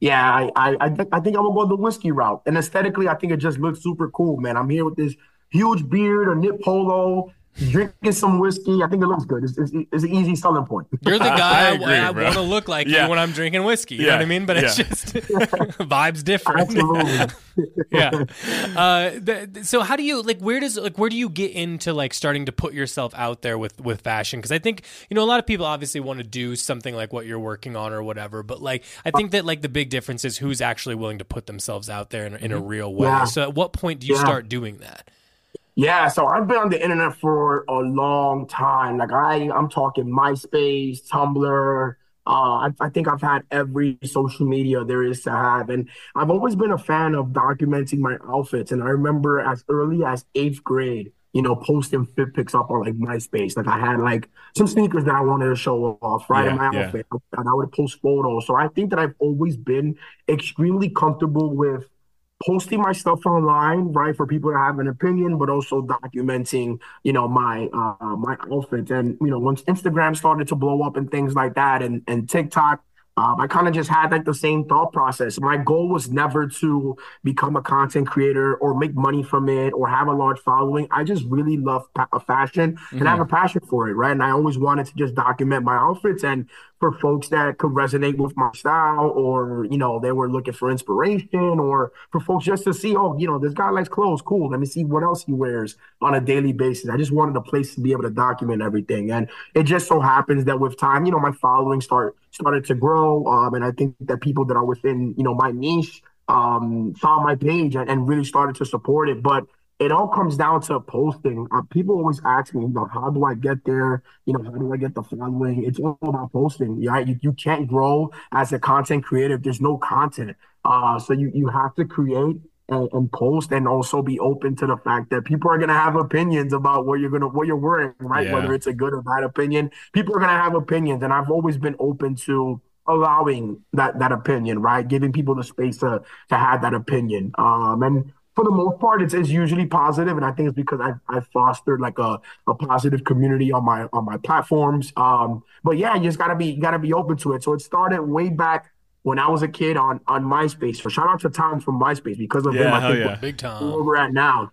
Yeah, I, I, I think I think I'm gonna go the whiskey route. And aesthetically, I think it just looks super cool, man. I'm here with this huge beard, a knit polo, drinking some whiskey. I think it looks good. It's, it's, it's an easy selling point. You're the guy I, I agree, I, I bro. want to look like Yeah. you when I'm drinking whiskey. You Yeah. know what I mean? But it's Yeah. just vibes different. Absolutely. Yeah. Uh, th- th- so how do you like? Where does like where do you get into like starting to put yourself out there with with fashion? Because I think you know a lot of people obviously want to do something like what you're working on or whatever. But like I think that like the big difference is who's actually willing to put themselves out there in, in a real way. Yeah. So at what point do you Yeah. start doing that? Yeah, so I've been on the internet for a long time. Like I, I'm talking MySpace, Tumblr. Uh, I, I think I've had every social media there is to have, and I've always been a fan of documenting my outfits. And I remember as early as eighth grade, you know, posting fit pics up on like MySpace. Like I had like some sneakers that I wanted to show off, right, in Yeah, my yeah. outfit, and I would post photos. So I think that I've always been extremely comfortable with posting my stuff online, right, for people to have an opinion, but also documenting, you know, my uh my outfits. And you know, once Instagram started to blow up and things like that, and and TikTok, um, I kind of just had like the same thought process. My goal was never to become a content creator or make money from it or have a large following. I just really love pa- fashion and I have a passion for it, right? And I always wanted to just document my outfits, and for folks that could resonate with my style, or you know, they were looking for inspiration, or for folks just to see, oh, you know, this guy likes clothes, cool, let me see what else he wears on a daily basis. I just wanted a place to be able to document everything. And it just so happens that with time, you know, my following start started to grow, um, and I think that people that are within, you know, my niche um saw my page and, and really started to support it. But it all comes down to posting. Uh, people always ask me, you know, how do I get there? You know, how do I get the following? It's all about posting. Yeah, you, you can't grow as a content creator if there's no content. Uh, so you you have to create and, and post, and also be open to the fact that people are gonna have opinions about what you're gonna what you're wearing, right? Yeah. Whether it's a good or bad opinion, people are gonna have opinions, and I've always been open to allowing that that opinion, right? Giving people the space to to have that opinion. Um, and for the most part, it's, it's usually positive, and I think it's because I've, I've fostered like a, a positive community on my on my platforms. Um, but yeah, you just gotta be gotta be open to it. So it started way back when I was a kid on on MySpace. So shout out to Tom from MySpace, because of him. Yeah, I hell think yeah. we're Big where time. we're at now.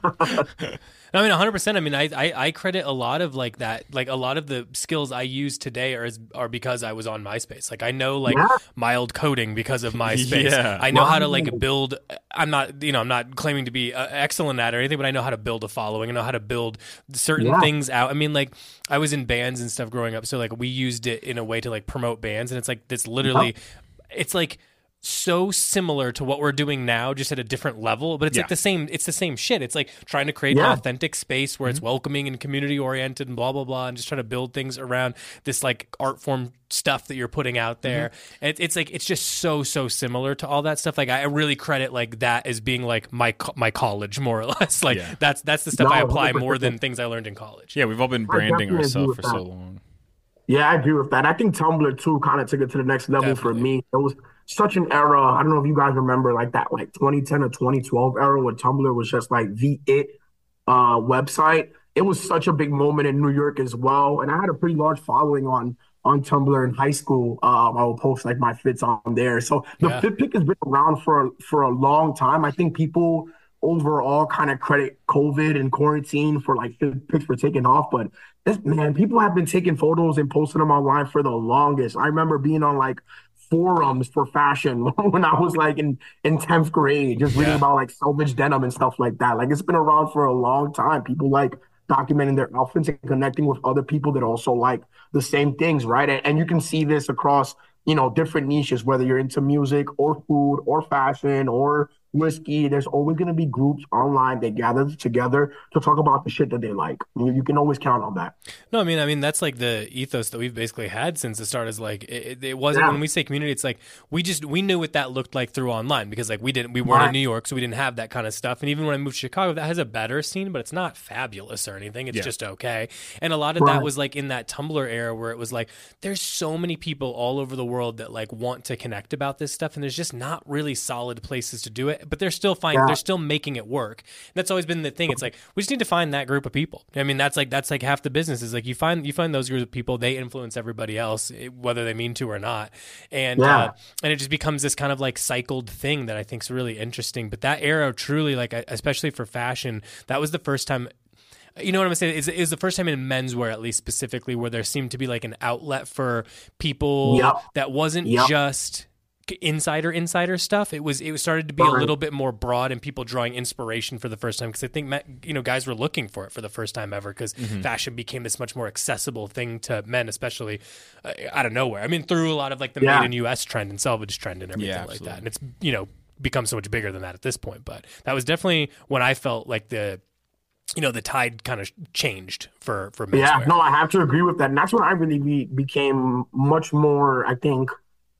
I mean, one hundred percent. I mean, I, I I credit a lot of like that, like a lot of the skills I use today are are because I was on MySpace. Like I know like Yeah. mild coding because of MySpace. Yeah. I know how to Right. like build. I'm not, you know, I'm not claiming to be uh, excellent at it or anything, but I know how to build a following. I know how to build certain Yeah. things out. I mean, like I was in bands and stuff growing up, so like we used it in a way to like promote bands, and it's like it's literally, it's like. So similar to what we're doing now, just at a different level, but it's Yeah. like the same. It's the same shit. It's like trying to create an Yeah. authentic space where it's welcoming and community oriented and blah blah blah, and just trying to build things around this like art form stuff that you're putting out there. And it, it's like it's just so so similar to all that stuff. Like I really credit like that as being like my co- my college more or less. Like Yeah. that's that's the stuff No, I apply one hundred more percent. than things I learned in college. Yeah, we've all been I branding definitely agree ourselves with for that. so long. Yeah, I agree with that. I think Tumblr too kind of took it to the next level for Definitely. me. It was such an era. I don't know if you guys remember like that, like twenty ten or twenty twelve era where Tumblr was just like the it uh, website. It was such a big moment in New York as well. And I had a pretty large following on on Tumblr in high school. Um, I would post like my fits on there. So the Yeah. fit pic has been around for for a long time. I think people overall kind of credit COVID and quarantine for like fit pics for taking off, but this man, people have been taking photos and posting them online for the longest. I remember being on like forums for fashion when I was like in in tenth grade, just reading Yeah. about like selvage denim and stuff like that. Like it's been around for a long time. People like documenting their outfits and connecting with other people that also like the same things, right? And, and you can see this across, you know, different niches, whether you're into music or food or fashion or whiskey. There's always going to be groups online that gather together to talk about the shit that they like. You, you can always count on that. No, I mean, I mean that's like the ethos that we've basically had since the start. Is like it, it wasn't Yeah. when we say community, it's like we just we knew what that looked like through online because like we didn't we weren't in Right. New York, so we didn't have that kind of stuff. And even when I moved to Chicago, that has a better scene, but it's not fabulous or anything. It's Yeah. just okay. And a lot of that Right. was like in that Tumblr era where it was like there's so many people all over the world that like want to connect about this stuff, and there's just not really solid places to do it. but but they're still fine. Yeah. They're still making it work. And that's always been the thing. It's like we just need to find that group of people. I mean, that's like that's like half the business is like you find you find those groups of people. They influence everybody else, whether they mean to or not. And Yeah. uh, and it just becomes this kind of like cycled thing that I think is really interesting. But that era truly, like especially for fashion, that was the first time. You know what I'm saying? Is is the first time in menswear, at least specifically, where there seemed to be like an outlet for people Yep. that wasn't Yep. just insider insider stuff. It was it was started to be a Right. little bit more broad, and people drawing inspiration for the first time, because I think you know guys were looking for it for the first time ever, because Mm-hmm. fashion became this much more accessible thing to men, especially uh, out of nowhere. I mean, through a lot of like the Yeah. made in U S trend and selvage trend and everything Yeah, like absolutely. that, and it's you know become so much bigger than that at this point. But that was definitely when I felt like the you know the tide kind of changed for for menswear. Yeah, no, I have to agree with that. And that's when I really be, became much more, I think,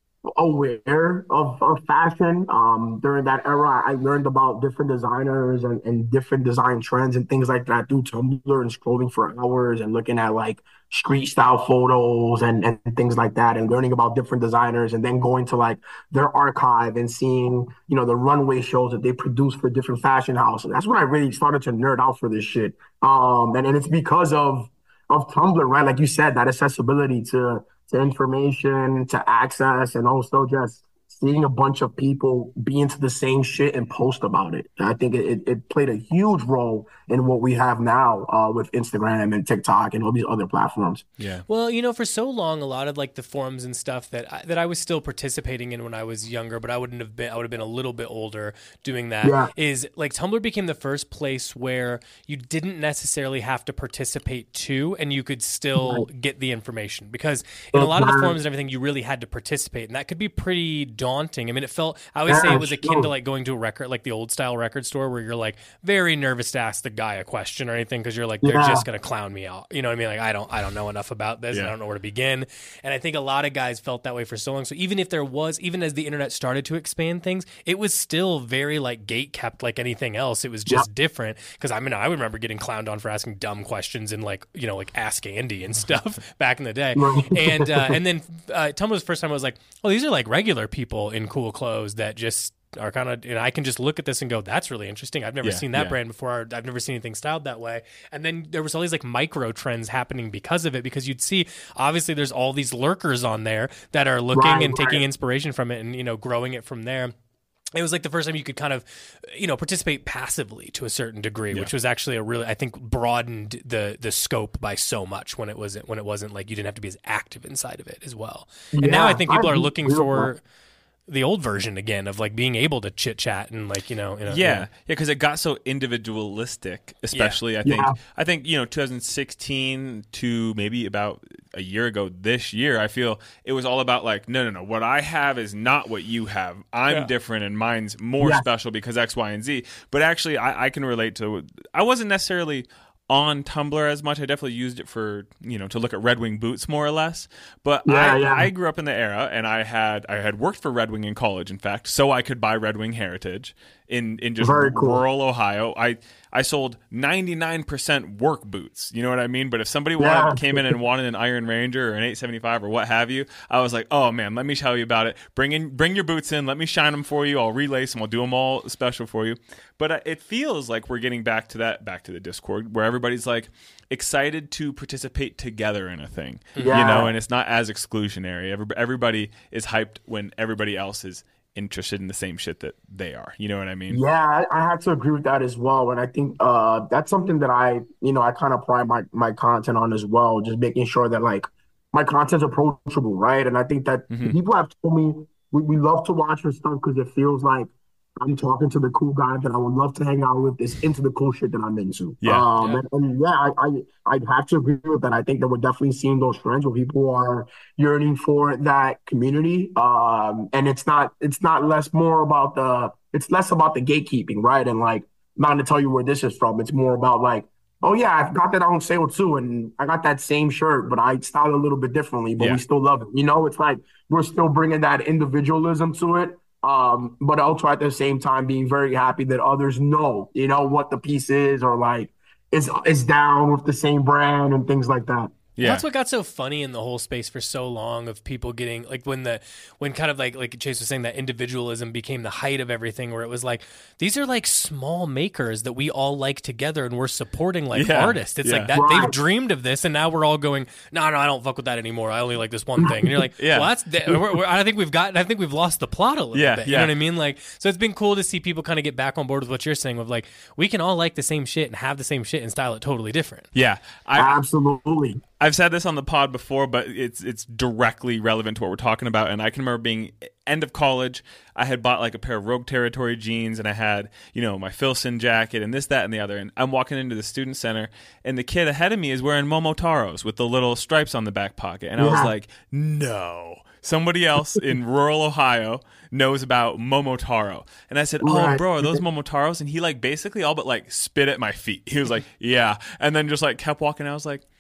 aware of, of fashion. Um, during that era, I learned about different designers and, and different design trends and things like that through Tumblr and scrolling for hours and looking at like street style photos and, and things like that, and learning about different designers, and then going to like their archive and seeing, you know, the runway shows that they produce for different fashion houses. That's when I really started to nerd out for this shit. Um, and, and it's because of of Tumblr, right? Like you said, that accessibility to to information, to access, and also just seeing a bunch of people be into the same shit and post about it. I think it, it played a huge role in what we have now uh, with Instagram and TikTok and all these other platforms. Yeah. Well, you know, for so long, a lot of like the forums and stuff that I, that I was still participating in when I was younger, but I wouldn't have been. I would have been a little bit older doing that. Yeah. Is like Tumblr became the first place where you didn't necessarily have to participate too, and you could still get the information, because in a lot of the forums and everything, you really had to participate, and that could be pretty daunting. I mean, it felt. I always say it was akin to like going to a record, like the old style record store, where you're like very nervous to ask the guy a question or anything, because you're like, they're Yeah. just gonna clown me out. You know what I mean? Like I don't I don't know enough about this. Yeah. I don't know where to begin. And I think a lot of guys felt that way for so long. So even if there was, even as the internet started to expand things, it was still very like gate kept like anything else. It was just different. Because I mean, I remember getting clowned on for asking dumb questions and like, you know, like Ask Andy and stuff back in the day. And uh, and then uh, Tumblr was the first time I was like, oh, these are like regular people in cool clothes that just are kind of, and I can just look at this and go, that's really interesting. I've never Yeah, seen that yeah. brand before. I've never seen anything styled that way. And then there was all these like micro trends happening because of it, because you'd see, obviously there's all these lurkers on there that are looking Right, and taking right. inspiration from it and, you know, growing it from there. It was like the first time you could kind of, you know, participate passively to a certain degree, Yeah. which was actually a really, I think, broadened the the scope by so much when it wasn't when it wasn't like you didn't have to be as active inside of it as well. And now Yeah, I think people I are agree looking with for that. the old version again of like being able to chit chat and like you know, you know Yeah, yeah, because it got so individualistic, especially I think Yeah. I think you know twenty sixteen to maybe about a year ago this year, I feel it was all about like no no no what I have is not what you have. I'm Yeah. different and mine's more Yeah. special because X, Y, and Z. But actually, I, I can relate to. I wasn't necessarily on Tumblr as much. I definitely used it for, you know, to look at Red Wing boots more or less. But Yeah, I, yeah. I grew up in the era, and I had I had worked for Red Wing in college, in fact, so I could buy Red Wing Heritage in in just Very cool. rural Ohio. I I sold ninety-nine percent work boots. You know what I mean? But if somebody Yeah. wanted, came in and wanted an Iron Ranger or an eight seventy-five or what have you, I was like, oh man, let me tell you about it. Bring in, bring your boots in. Let me shine them for you. I'll relace them. I'll do them all special for you. But uh, it feels like we're getting back to that, back to the Discord, where everybody's like excited to participate together in a thing, you Yeah. know, and it's not as exclusionary. Every, everybody is hyped when everybody else is interested in the same shit that they are. You know what I mean? Yeah, I, I have to agree with that as well. And I think uh, that's something that I, you know, I kind of pride my, my content on as well, just making sure that like my content's approachable, right? And I think that Mhm. people have told me we, we love to watch your stuff because it feels like I'm talking to the cool guy that I would love to hang out with, is into the cool shit that I'm into. Yeah. Um, Yeah. And, and yeah, I, I I'd have to agree with that. I think that we're definitely seeing those trends where people are yearning for that community. Um, and it's not it's not less more about the it's less about the gatekeeping, right? And like not to tell you where this is from. It's more about like, oh yeah, I've got that on sale too, and I got that same shirt, but I style it a little bit differently, but Yeah. we still love it. You know, it's like we're still bringing that individualism to it. Um, but also at the same time being very happy that others know, you know, what the piece is, or like is is down with the same brand and things like that. Yeah. That's what got so funny in the whole space for so long of people getting like when the when kind of like like Chase was saying that individualism became the height of everything, where it was like these are like small makers that we all like together and we're supporting like Yeah. artists. It's Yeah. like that Right. they've dreamed of this and now we're all going, no, no, I don't fuck with that anymore. I only like this one thing. And you're like, Yeah. well, that's we're, we're, I think we've gotten I think we've lost the plot a little Yeah, bit. You yeah. know what I mean? Like, so it's been cool to see people kind of get back on board with what you're saying of like we can all like the same shit and have the same shit and style it totally different. Yeah. I, Absolutely. I've said this on the pod before, but it's it's directly relevant to what we're talking about. And I can remember being end of college, I had bought like a pair of Rogue Territory jeans, and I had, you know, my Filson jacket and this, that, and the other. And I'm walking into the student center, and the kid ahead of me is wearing Momotaros with the little stripes on the back pocket. And I was Yeah. like, no. Somebody else in rural Ohio knows about Momotaro. And I said, oh, Right. bro, are those Momotaros? And he like basically all but like spit at my feet. He was like, yeah. And then just like kept walking. I was like,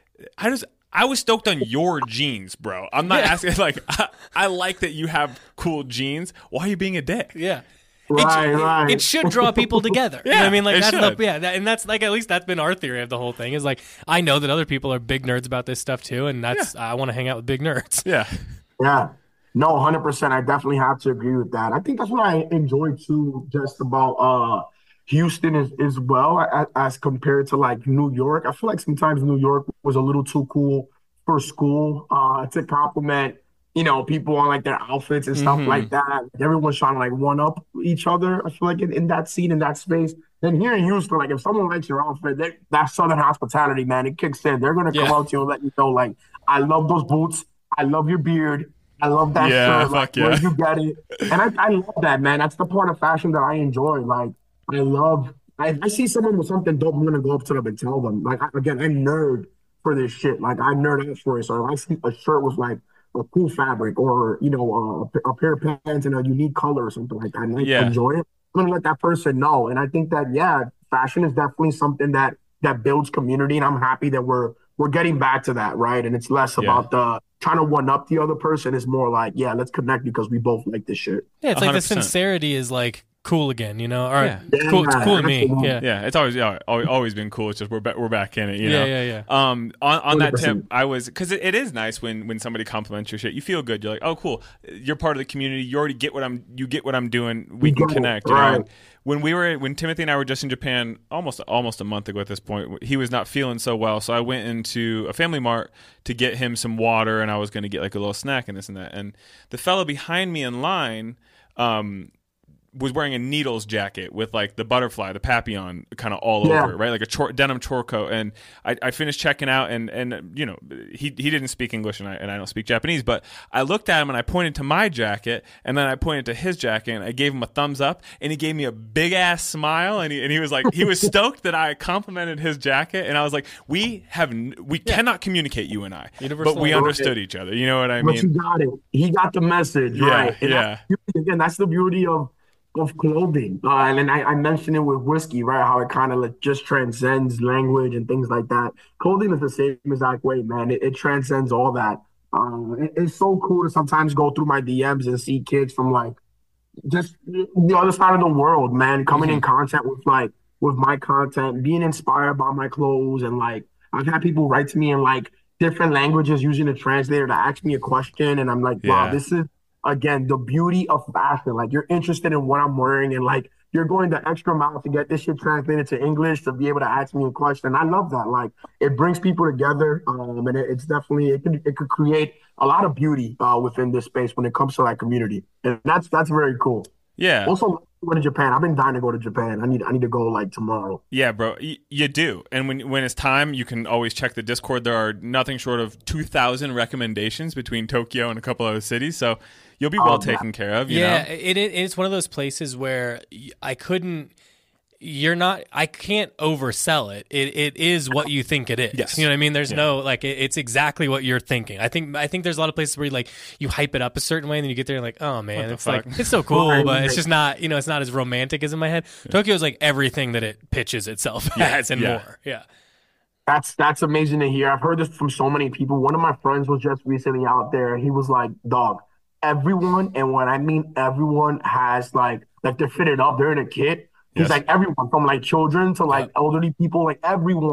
I just I was stoked on your jeans, bro. I'm not asking like I, I like that you have cool jeans. Why are you being a dick? Yeah. Right, it, should, right. it should draw people together. You know what I Yeah, mean? Like it that's should. the, yeah, that, and that's like at least that's been our theory of the whole thing. Is like I know that other people are big nerds about this stuff too, and that's I want to hang out with big nerds. Yeah. Yeah. No, one hundred percent. I definitely have to agree with that. I think that's what I enjoy too, just about uh, Houston as, as well, as, as compared to like New York. I feel like sometimes New York was a little too cool for school uh, to compliment, you know, people on like their outfits and stuff Mm-hmm. like that. Everyone's trying to like one up each other. I feel like in, in that scene, in that space. Then here in Houston, like if someone likes your outfit, they, that Southern hospitality, man, it kicks in. They're gonna come Yeah. out to you and let you know, like, I love those boots. I love your beard. I love that Yeah, shirt. Like, fuck yeah. where you get it? And I, I love that, man. That's the part of fashion that I enjoy. Like, I love. I, if I see someone with something dope, I'm gonna go up to them and tell them. Like, I, again, I'm nerd for this shit. Like, I nerd out for it. So if I see a shirt with like a cool fabric or you know uh, a, a pair of pants in a unique color or something like that, and I Yeah. enjoy it, I'm gonna let that person know. And I think that yeah, fashion is definitely something that that builds community, and I'm happy that we're we're getting back to that, right? And it's less Yeah. about the trying to one up the other person. It's more like, yeah, let's connect because we both like this shit. Yeah, it's like the one hundred percent. sincerity is like cool again, you know? Or Yeah. it's cool, it's Yeah, cool to me. absolutely. Yeah. Yeah, it's always yeah, al- always been cool. It's just we're back, we're back in it, you Yeah, know. yeah, yeah. Um, on on that one hundred tip, percent. I was because it, it is nice when when somebody compliments your shit. You feel good. You're like, oh, cool. You're part of the community. You already get what I'm. You get what I'm doing. We You can get it, connect. You know? right. And when we were when Timothy and I were just in Japan almost almost a month ago at this point, he was not feeling so well. So I went into a Family Mart to get him some water, and I was going to get like a little snack and this and that. And the fellow behind me in line. Um, was wearing a Needles jacket with like the butterfly, the papillon kind of all Yeah. over it, right? Like a chor- denim chore coat. And I, I finished checking out and, and, you know, he, he didn't speak English and I, and I don't speak Japanese, but I looked at him and I pointed to my jacket and then I pointed to his jacket and I gave him a thumbs up and he gave me a big ass smile. And he, and he was like, he was stoked that I complimented his jacket. And I was like, we have, n- we cannot communicate you and I, Universal but we language. understood each other. You know what I But mean? you got it. He got the message, Yeah, right? And yeah. that's the beauty- again, that's the beauty of of clothing. Uh, and then I, I mentioned it with whiskey, right? How it kind of like just transcends language and things like that. Clothing is the same exact way, man. It, it transcends all that. Um, it- it's so cool to sometimes go through my D Ms and see kids from like just the other side of the world, man, coming in contact with like with my content, being inspired by my clothes, and like I've had people write to me in like different languages using a translator to ask me a question, and I'm like, wow, Yeah. this is again the beauty of fashion. Like you're interested in what I'm wearing, and like you're going the extra mile to get this shit translated to English to be able to ask me a question. I love that. Like it brings people together, um, and it, it's definitely it could it could create a lot of beauty uh, within this space when it comes to that community, and that's that's very cool. Yeah. Also, going to Japan. I've been dying to go to Japan. I need I need to go like tomorrow. Yeah, bro, y- you do. And when when it's time, you can always check the Discord. There are nothing short of two thousand recommendations between Tokyo and a couple other cities, so you'll be well Oh, taken care of. You Yeah, know? it, it it's one of those places where y- I couldn't. You're not. I can't oversell it. It it is what you think it is. Yes. You know what I mean? There's Yeah. no like. It, it's exactly what you're thinking. I think. I think there's a lot of places where you like you hype it up a certain way, and then you get there and like, oh man, the it's like fuck? it's so cool, Right. but it's just not. You know, it's not as romantic as in my head. Tokyo's like everything that it pitches itself as and yeah. more. Yeah. That's that's amazing to hear. I've heard this from so many people. One of my friends was just recently out there, and he was like, "Dog, everyone, and when I mean everyone, has like like they're fitted up. They're in a kit. He's Yes. like everyone from like children to like Yep. elderly people, like everyone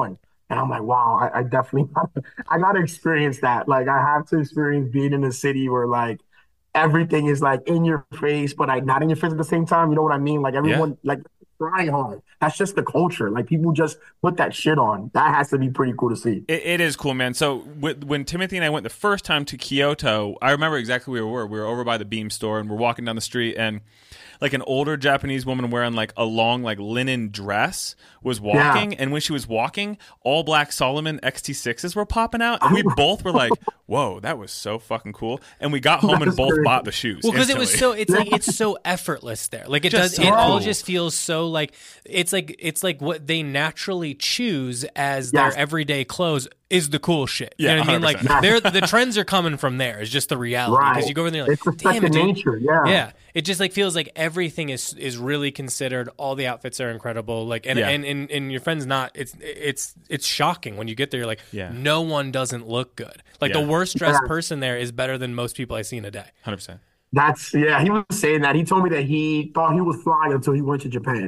And I'm like, wow, I, I definitely, I got to experience that. Like, I have to experience being in a city where like everything is like in your face, but like not in your face at the same time. You know what I mean? Like Yeah. everyone, like trying hard. That's just the culture. Like people just put that shit on. That has to be pretty cool to see. It, it is cool, man. So with, when Timothy and I went the first time to Kyoto, I remember exactly where we were. We were over by the Beam store, and we're walking down the street, and like an older Japanese woman wearing like a long like linen dress was walking, Yeah. and when she was walking, all black Solomon X T sixes were popping out, and we both were like, "Whoa, that was so fucking cool!" And we got home and That's both crazy. bought the shoes. Well, because it was so, instantly. it's like it's so effortless there. Like it Just does, so it all cool. just feels so like it's like it's like what they naturally choose as Yes. their everyday clothes is the cool shit. You Yeah, know what I mean? one hundred percent. Like they're the trends are coming from there. It's just the reality because Right. you go over there and It's you're a like, damn second it, dude. nature. Yeah. Yeah, it just like feels like everything is is really considered. All the outfits are incredible. Like and Yeah. and, and and your friend's not. It's it's it's shocking when you get there. You're like, Yeah. no one doesn't look good. Like Yeah. the worst dressed Yeah. person there is better than most people I see in a day. one hundred percent. That's yeah. He was saying that. He told me that he thought he was flying until he went to Japan.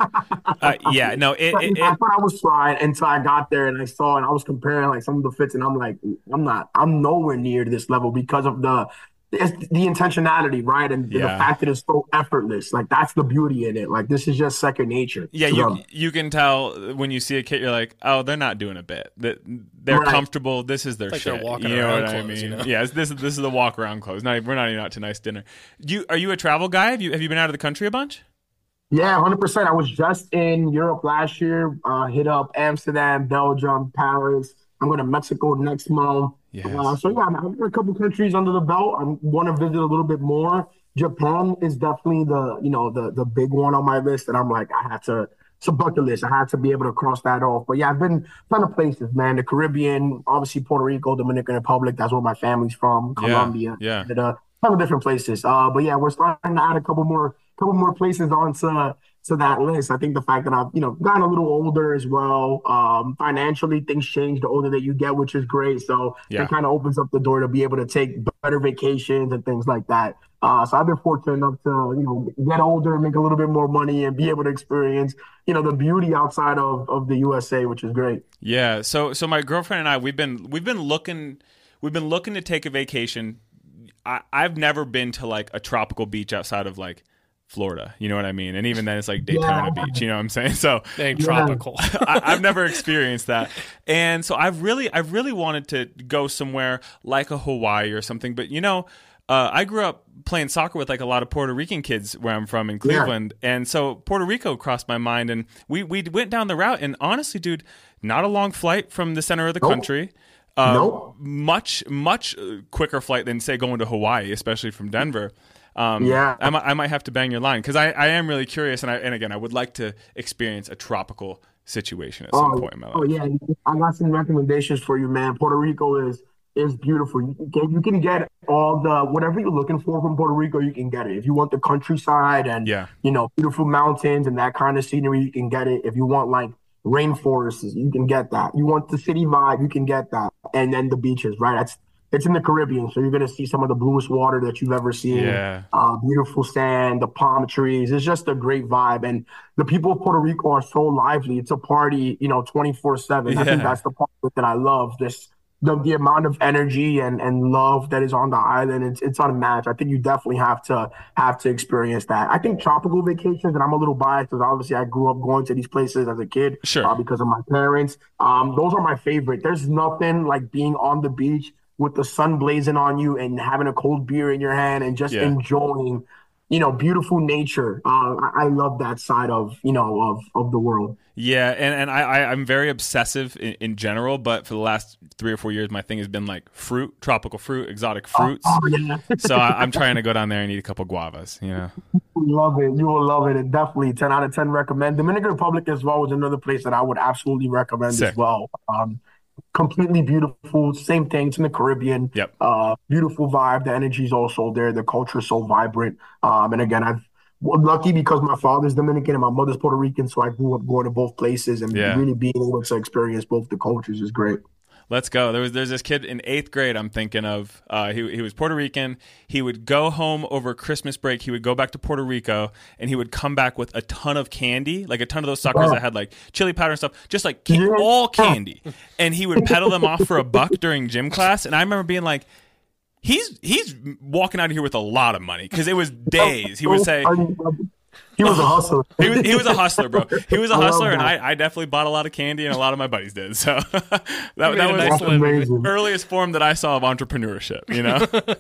Uh, yeah, no, it, it, I it thought I was flying until I got there and I saw and I was comparing like some of the fits and I'm like, I'm not, I'm nowhere near to this level because of the it's the intentionality, right? And the Yeah. fact that it's so effortless. Like that's the beauty in it. Like this is just second nature. Yeah, to you them. you can tell when you see a kid, you're like, oh, they're not doing a bit. That they're Right. comfortable. This is their like they're shit. walking you know around what I clothes, mean? you know? Yeah, this is this is the walk around clothes. Not we're not even out to nice dinner. You are you a travel guy? Have you have you been out of the country a bunch? Yeah, one hundred percent. I was just in Europe last year. Uh, hit up Amsterdam, Belgium, Paris. I'm going to Mexico next month. Yes. Uh, so yeah, I've got a couple countries under the belt. I want to visit a little bit more. Japan is definitely the you know the the big one on my list, and I'm like I have to. It's a bucket list. I have to be able to cross that off. But yeah, I've been a ton of places, man. The Caribbean, obviously Puerto Rico, Dominican Republic. That's where my family's from. Colombia, yeah. Canada, a ton of different places. Uh, but yeah, we're starting to add a couple more, couple more places onto to that list. I think the fact that I've you know gotten a little older as well. Um, financially, things change the older that you get, which is great. So Yeah. it kind of opens up the door to be able to take better vacations and things like that. Uh, so I've been fortunate enough to, you know, get older, make a little bit more money, and be able to experience, you know, the beauty outside of, of the U S A, which is great. Yeah. So so my girlfriend and I we've been we've been looking we've been looking to take a vacation. I, I've never been to like a tropical beach outside of like Florida. You know what I mean? And even then it's like Daytona Yeah. Beach. You know what I'm saying? So Dang, tropical. I, I've never experienced that, and so I've really, I've really wanted to go somewhere like a Hawaii or something. But you know, uh, I grew up playing soccer with like a lot of Puerto Rican kids where I'm from in Cleveland, and so Puerto Rico crossed my mind, and we we went down the route. And honestly, dude, not a long flight from the center of the Nope. country. Uh, Nope. Much much uh, quicker flight than say going to Hawaii, especially from Denver. Um, Yeah. I might, I might have to bang your line because I, I am really curious, and I and again I would like to experience a tropical situation at some Oh, point in my life. oh yeah, I got some recommendations for you, man. Puerto Rico is is beautiful. You can get, you can get all the whatever you're looking for from Puerto Rico. You can get it. If you want the countryside and Yeah. you know beautiful mountains and that kind of scenery, you can get it. If you want like rainforests, you can get that. You want the city vibe, you can get that. And then the beaches, right? That's it's in the Caribbean, so you're gonna see some of the bluest water that you've ever seen. Yeah. Uh, beautiful sand, the palm trees. It's just a great vibe, and the people of Puerto Rico are so lively. It's a party, you know, twenty-four seven. I think Yeah. that's the part that I love. This the the amount of energy and and love that is on the island. It's it's unmatched. I think you definitely have to have to experience that. I think tropical vacations, and I'm a little biased because obviously I grew up going to these places as a kid, Sure. uh, because of my parents. Um, those are my favorite. There's nothing like being on the beach with the sun blazing on you and having a cold beer in your hand and just Yeah. enjoying, you know, beautiful nature. Uh, I, I love that side of, you know, of, of the world. Yeah, and, and I, I, I'm very obsessive in, in general, but for the last three or four years, my thing has been like fruit, tropical fruit, exotic fruits. Oh, yeah. So I, I'm trying to go down there and eat a couple guavas, you know? You love it. You will love it. And definitely ten out of ten recommend. Dominican Republic as well is another place that I would absolutely recommend Sick. as well. Um, completely beautiful. Same thing. It's in the Caribbean. Yep. Uh, beautiful vibe. The energy is also there. The culture is so vibrant. Um, and again, I've I'm lucky because my father's Dominican and my mother's Puerto Rican, so I grew up going to both places and Yeah. really being able to experience both the cultures is great. Let's go. There was there's this kid in eighth grade I'm thinking of. Uh, he he was Puerto Rican. He would go home over Christmas break. He would go back to Puerto Rico, and he would come back with a ton of candy, like a ton of those suckers Oh. that had like chili powder and stuff, just like ca- Yeah. all candy. And he would peddle them off for a buck during gym class. And I remember being like, he's he's walking out of here with a lot of money because it was days. He would say. He was a hustler. He was, he was a hustler, bro. He was a I love hustler, and that. I, I definitely bought a lot of candy, and a lot of my buddies did. So that, that made a was nice That's amazing. the earliest form that I saw of entrepreneurship, you know?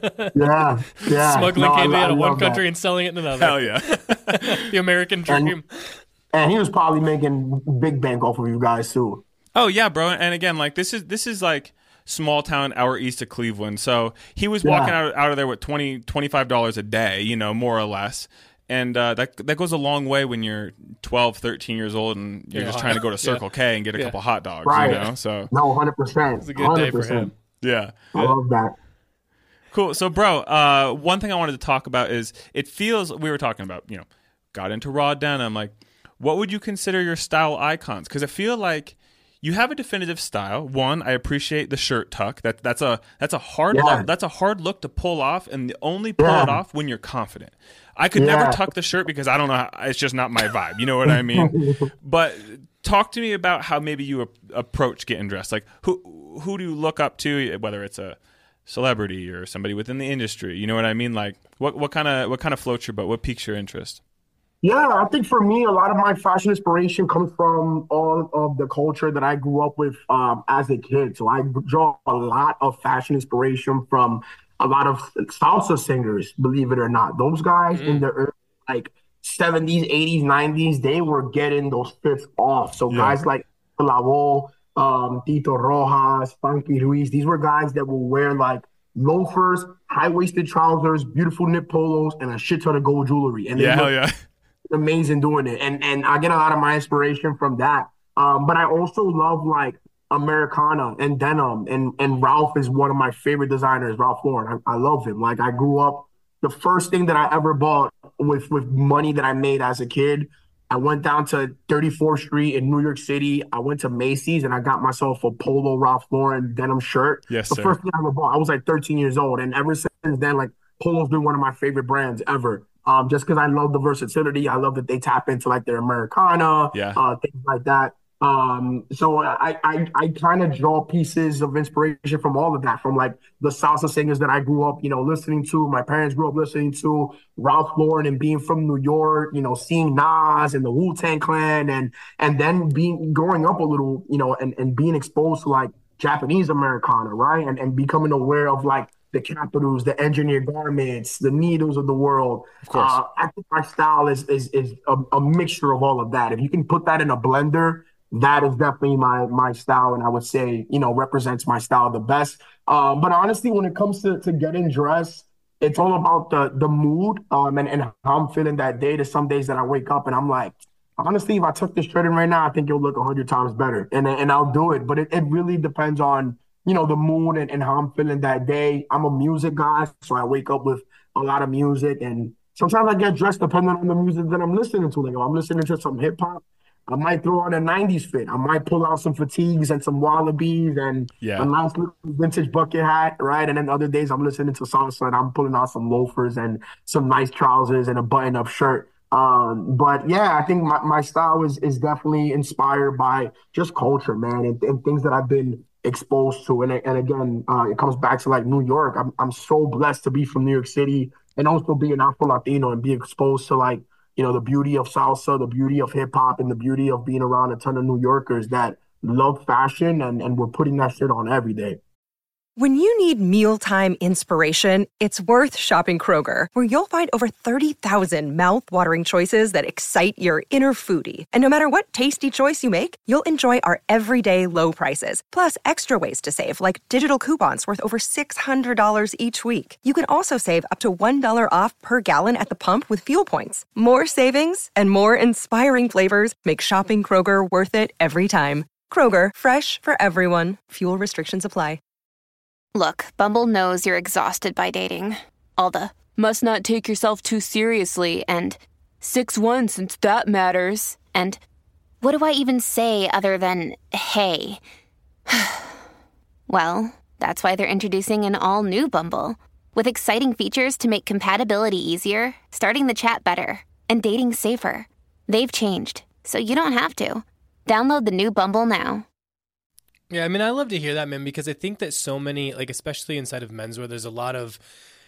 Yeah, yeah. Smuggling No, I- candy I out of one love that. country and selling it in another. Hell yeah. The American dream. And he was probably making big bank off of you guys too. Oh, yeah, bro. And again, like, this is this is like small town hour east of Cleveland. So he was Yeah. walking out, out of there with twenty dollars, twenty-five dollars a day, you know, more or less. And uh, that that goes a long way when you're twelve, thirteen years old and you're Yeah. just trying to go to Circle K and get a Yeah. couple hot dogs, Right. you know? So, No, one hundred percent. It's a good day for him. yeah. I love that. Cool. So, bro, uh, one thing I wanted to talk about is it feels we were talking about, you know, got into raw denim. Like, what would you consider your style icons? Because I feel like you have a definitive style. One, I appreciate the shirt tuck. That that's a that's a hard Yeah. look, that's a hard look to pull off, and the only pull Yeah. it off when you're confident. I could Yeah. never tuck the shirt because I don't know. How, it's just not my vibe. You know what I mean? But talk to me about how maybe you a- approach getting dressed. Like, who who do you look up to? Whether it's a celebrity or somebody within the industry, you know what I mean? Like, what what kind of what kind of floats your boat? What piques your interest? Yeah, I think for me, a lot of my fashion inspiration comes from all of the culture that I grew up with um, as a kid. So I draw a lot of fashion inspiration from a lot of salsa singers, believe it or not. Those guys in the early, like seventies, eighties, nineties, they were getting those fits off. So Yeah. guys like Lavol, um, Tito Rojas, Funky Ruiz, these were guys that will wear like loafers, high-waisted trousers, beautiful knit polos, and a shit ton of gold jewelry. And they Yeah, look hell yeah. amazing doing it, and and I get a lot of my inspiration from that. Um, but I also love like Americana and denim, and and Ralph is one of my favorite designers. Ralph Lauren, I, I love him. Like I grew up, the first thing that I ever bought with with money that I made as a kid, I went down to thirty-fourth Street in New York City. I went to Macy's and I got myself a polo Ralph Lauren denim shirt. Yes, the sir. first thing I ever bought. I was like thirteen years old, and ever since then, like Polo's been one of my favorite brands ever. Um, just because I love the versatility, I love that they tap into like their Americana, Yeah. uh, things like that. Um, so I I I kind of draw pieces of inspiration from all of that, from like the salsa singers that I grew up, you know, listening to. My parents grew up listening to Ralph Lauren, and being from New York, you know, seeing Nas and the Wu-Tang Clan, and and then being growing up a little, you know, and and being exposed to like Japanese Americana, right, and and becoming aware of like the capitals, the engineered garments, the needles of the world. Of course. Uh, I think my style is is is a, a mixture of all of that. If you can put that in a blender, that is definitely my my style, and I would say, you know, represents my style the best. Um, but honestly, when it comes to, to getting dressed, it's all about the the mood um, and, and how I'm feeling that day. There's some days that I wake up and I'm like, honestly, if I took this shirt in right now, I think it'll look a hundred times better, and and I'll do it. But it, it really depends on, you know, the mood and, and how I'm feeling that day. I'm a music guy, so I wake up with a lot of music, and sometimes I get dressed depending on the music that I'm listening to. Like if I'm listening to some hip hop, I might throw on a nineties fit. I might pull out some fatigues and some wallabies and Yeah. a nice little vintage bucket hat, right? And then other days I'm listening to salsa and I'm pulling out some loafers and some nice trousers and a button-up shirt. Um, but yeah, I think my, my style is is definitely inspired by just culture, man, and, and things that I've been exposed to. And and again, uh, it comes back to like New York. I'm I'm so blessed to be from New York City and also be an Afro Latino and be exposed to like, you know, the beauty of salsa, the beauty of hip hop, and the beauty of being around a ton of New Yorkers that love fashion, and, and we're putting that shit on every day. When you need mealtime inspiration, it's worth shopping Kroger, where you'll find over thirty thousand mouth-watering choices that excite your inner foodie. And no matter what tasty choice you make, you'll enjoy our everyday low prices, plus extra ways to save, like digital coupons worth over six hundred dollars each week. You can also save up to one dollar off per gallon at the pump with fuel points. More savings and more inspiring flavors make shopping Kroger worth it every time. Kroger, fresh for everyone. Fuel restrictions apply. Look, Bumble knows you're exhausted by dating. All the must not take yourself too seriously and six one since that matters. And what do I even say other than hey? Well, that's why they're introducing an all-new Bumble, with exciting features to make compatibility easier, starting the chat better, and dating safer. They've changed, so you don't have to. Download the new Bumble now. Yeah, I mean, I love to hear that, man, because I think that so many, like, especially inside of menswear, there's a lot of,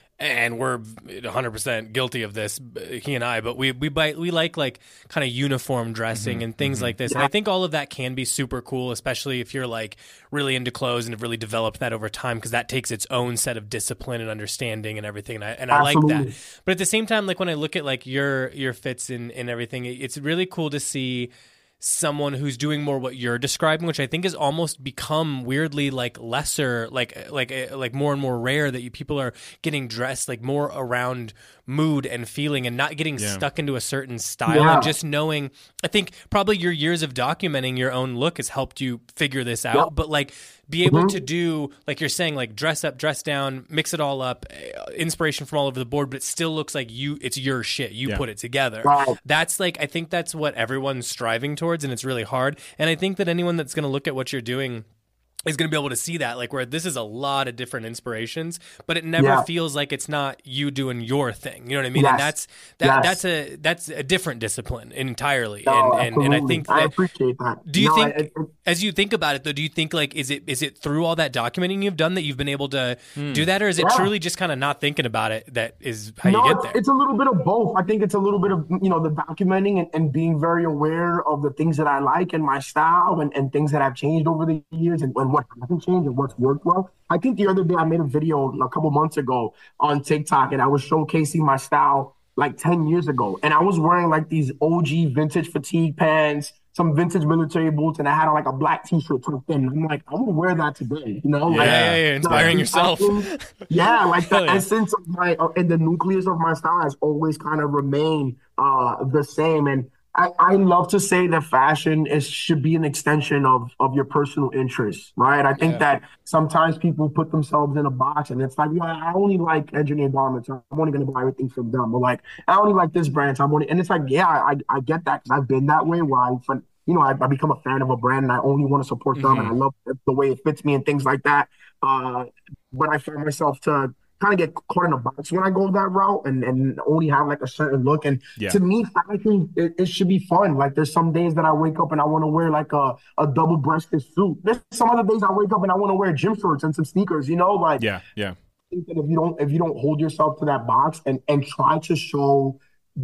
and we're one hundred percent guilty of this, he and I, but we we bite, we like, like, kind of uniform dressing mm-hmm, and things mm-hmm. like this. Yeah. And I think all of that can be super cool, especially if you're, like, really into clothes and have really developed that over time, because that takes its own set of discipline and understanding and everything. And I, and I like that. But at the same time, like, when I look at, like, your your fits and, and everything, it's really cool to see someone who's doing more what you're describing, which I think has almost become weirdly like lesser, like like like more and more rare, that you people are getting dressed like more around mood and feeling and not getting yeah. stuck into a certain style yeah. and just knowing. I think probably your years of documenting your own look has helped you figure this out, yep. but like be able mm-hmm. to do, like you're saying, like dress up, dress down, mix it all up, inspiration from all over the board, but it still looks like you, it's your shit. You yeah. put it together. Wow. That's like, I think that's what everyone's striving towards, and it's really hard. And I think that anyone that's going to look at what you're doing is going to be able to see that, like, where this is a lot of different inspirations, but it never yeah. feels like it's not you doing your thing. You know what I mean? Yes. And that's that yes. that's a that's a different discipline entirely. No, and, and and I think that, I appreciate that. Do you no, think, I, I, as you think about it though, do you think like is it is it through all that documenting you've done that you've been able to mm. do that, or is it yeah. truly just kind of not thinking about it that is how no, you get there? It's a little bit of both. I think it's a little bit of, you know, the documenting and, and being very aware of the things that I like and my style and, and things that have changed over the years and, and what hasn't changed and what's worked well. I think the other day I made a video a couple months ago on TikTok, and I was showcasing my style like ten years ago. And I was wearing like these O G vintage fatigue pants, some vintage military boots, and I had like a black t-shirt tucked in. I'm like, I'm gonna wear that today, you know? Yeah, like, yeah, yeah, inspiring like, yourself. Essence, yeah, like the yeah. essence of my, uh, and the nucleus of my style has always kind of remained uh, the same. And I, I love to say that fashion is should be an extension of, of your personal interests, right? I think yeah. that sometimes people put themselves in a box, and it's like, well, I only like engineered garments. I'm only going to buy everything from them. Or like, I only like this brand. So I'm only, and it's like, yeah, I, I get that, because I've been that way where I, you know, I, I become a fan of a brand and I only want to support them, mm-hmm. and I love the way it fits me and things like that. Uh, but I find myself to kind of get caught in a box when I go that route and, and only have like a certain look. And yeah. to me, fashion, it, it should be fun. Like there's some days that I wake up and I want to wear like a, a double breasted suit. There's some other days I wake up and I want to wear gym shorts and some sneakers, you know, like, yeah, yeah. I think that if you don't, if you don't hold yourself to that box and, and try to show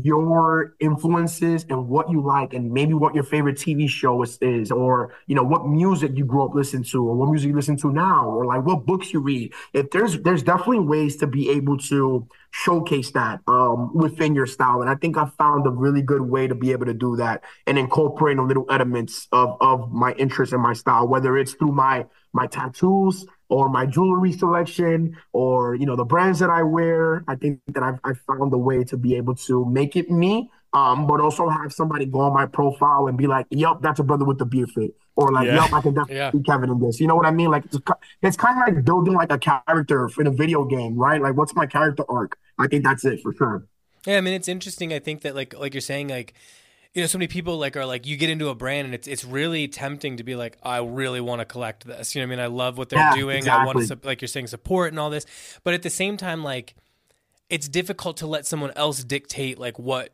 your influences and what you like and maybe what your favorite T V show is, is or, you know, what music you grew up listening to or what music you listen to now or like what books you read. If there's, there's definitely ways to be able to showcase that um, within your style. And I think I found a really good way to be able to do that and incorporate little elements of, of my interest and my style, whether it's through my, my tattoos or my jewelry selection or, you know, the brands that I wear. I think that I've, I've found a way to be able to make it me, um, but also have somebody go on my profile and be like, yup, that's a brother with the beard fit. Or like, yeah. yup, I can definitely yeah. see Kevin in this. You know what I mean? Like, it's, it's kind of like building like a character in a video game, right? Like, what's my character arc? I think that's it for sure. Yeah, I mean, it's interesting. I think that like like you're saying, like, you know, so many people like are like, you get into a brand and it's it's really tempting to be like, I really want to collect this. You know what I mean? I love what they're yeah, doing. Exactly. I want to, like you're saying, support and all this. But at the same time, like, it's difficult to let someone else dictate like what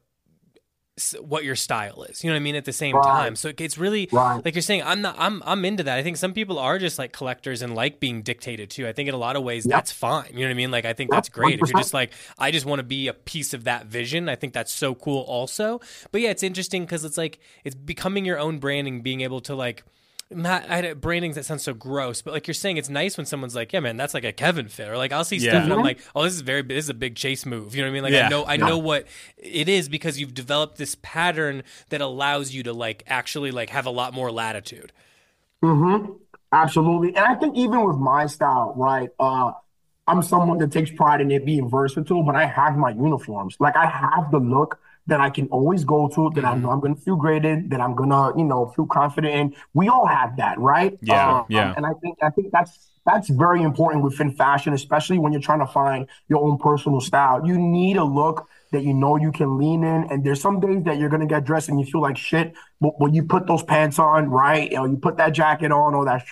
what your style is. You know what I mean? At the same right. time. So it's really right. like you're saying, I'm not I'm I'm into that. I think some people are just like collectors and like being dictated to. I think in a lot of ways yep. that's fine. You know what I mean? Like I think yep. that's great. one hundred percent. If you're just like, I just want to be a piece of that vision, I think that's so cool also. But yeah, it's interesting because it's like it's becoming your own branding, being able to like not I, branding that sounds so gross, but like you're saying, it's nice when someone's like, yeah, man, that's like a Kevin fit, or like I'll see yeah. stuff and I'm like, oh, this is very this is a big Chase move. You know what I mean? Like yeah. I know I know what it is because you've developed this pattern that allows you to like actually like have a lot more latitude. Mm-hmm. Absolutely. And I think even with my style, right? Uh, I'm someone that takes pride in it being versatile, but I have my uniforms. Like I have the look that I can always go to, that mm-hmm. I know I'm going to feel great in, that I'm going to, you know, feel confident in. We all have that, right? Yeah, um, yeah. And I think I think that's that's very important within fashion, especially when you're trying to find your own personal style. You need a look that you know you can lean in. And there's some days that you're going to get dressed and you feel like shit, but when you put those pants on, right, you know, you put that jacket on or that shirt,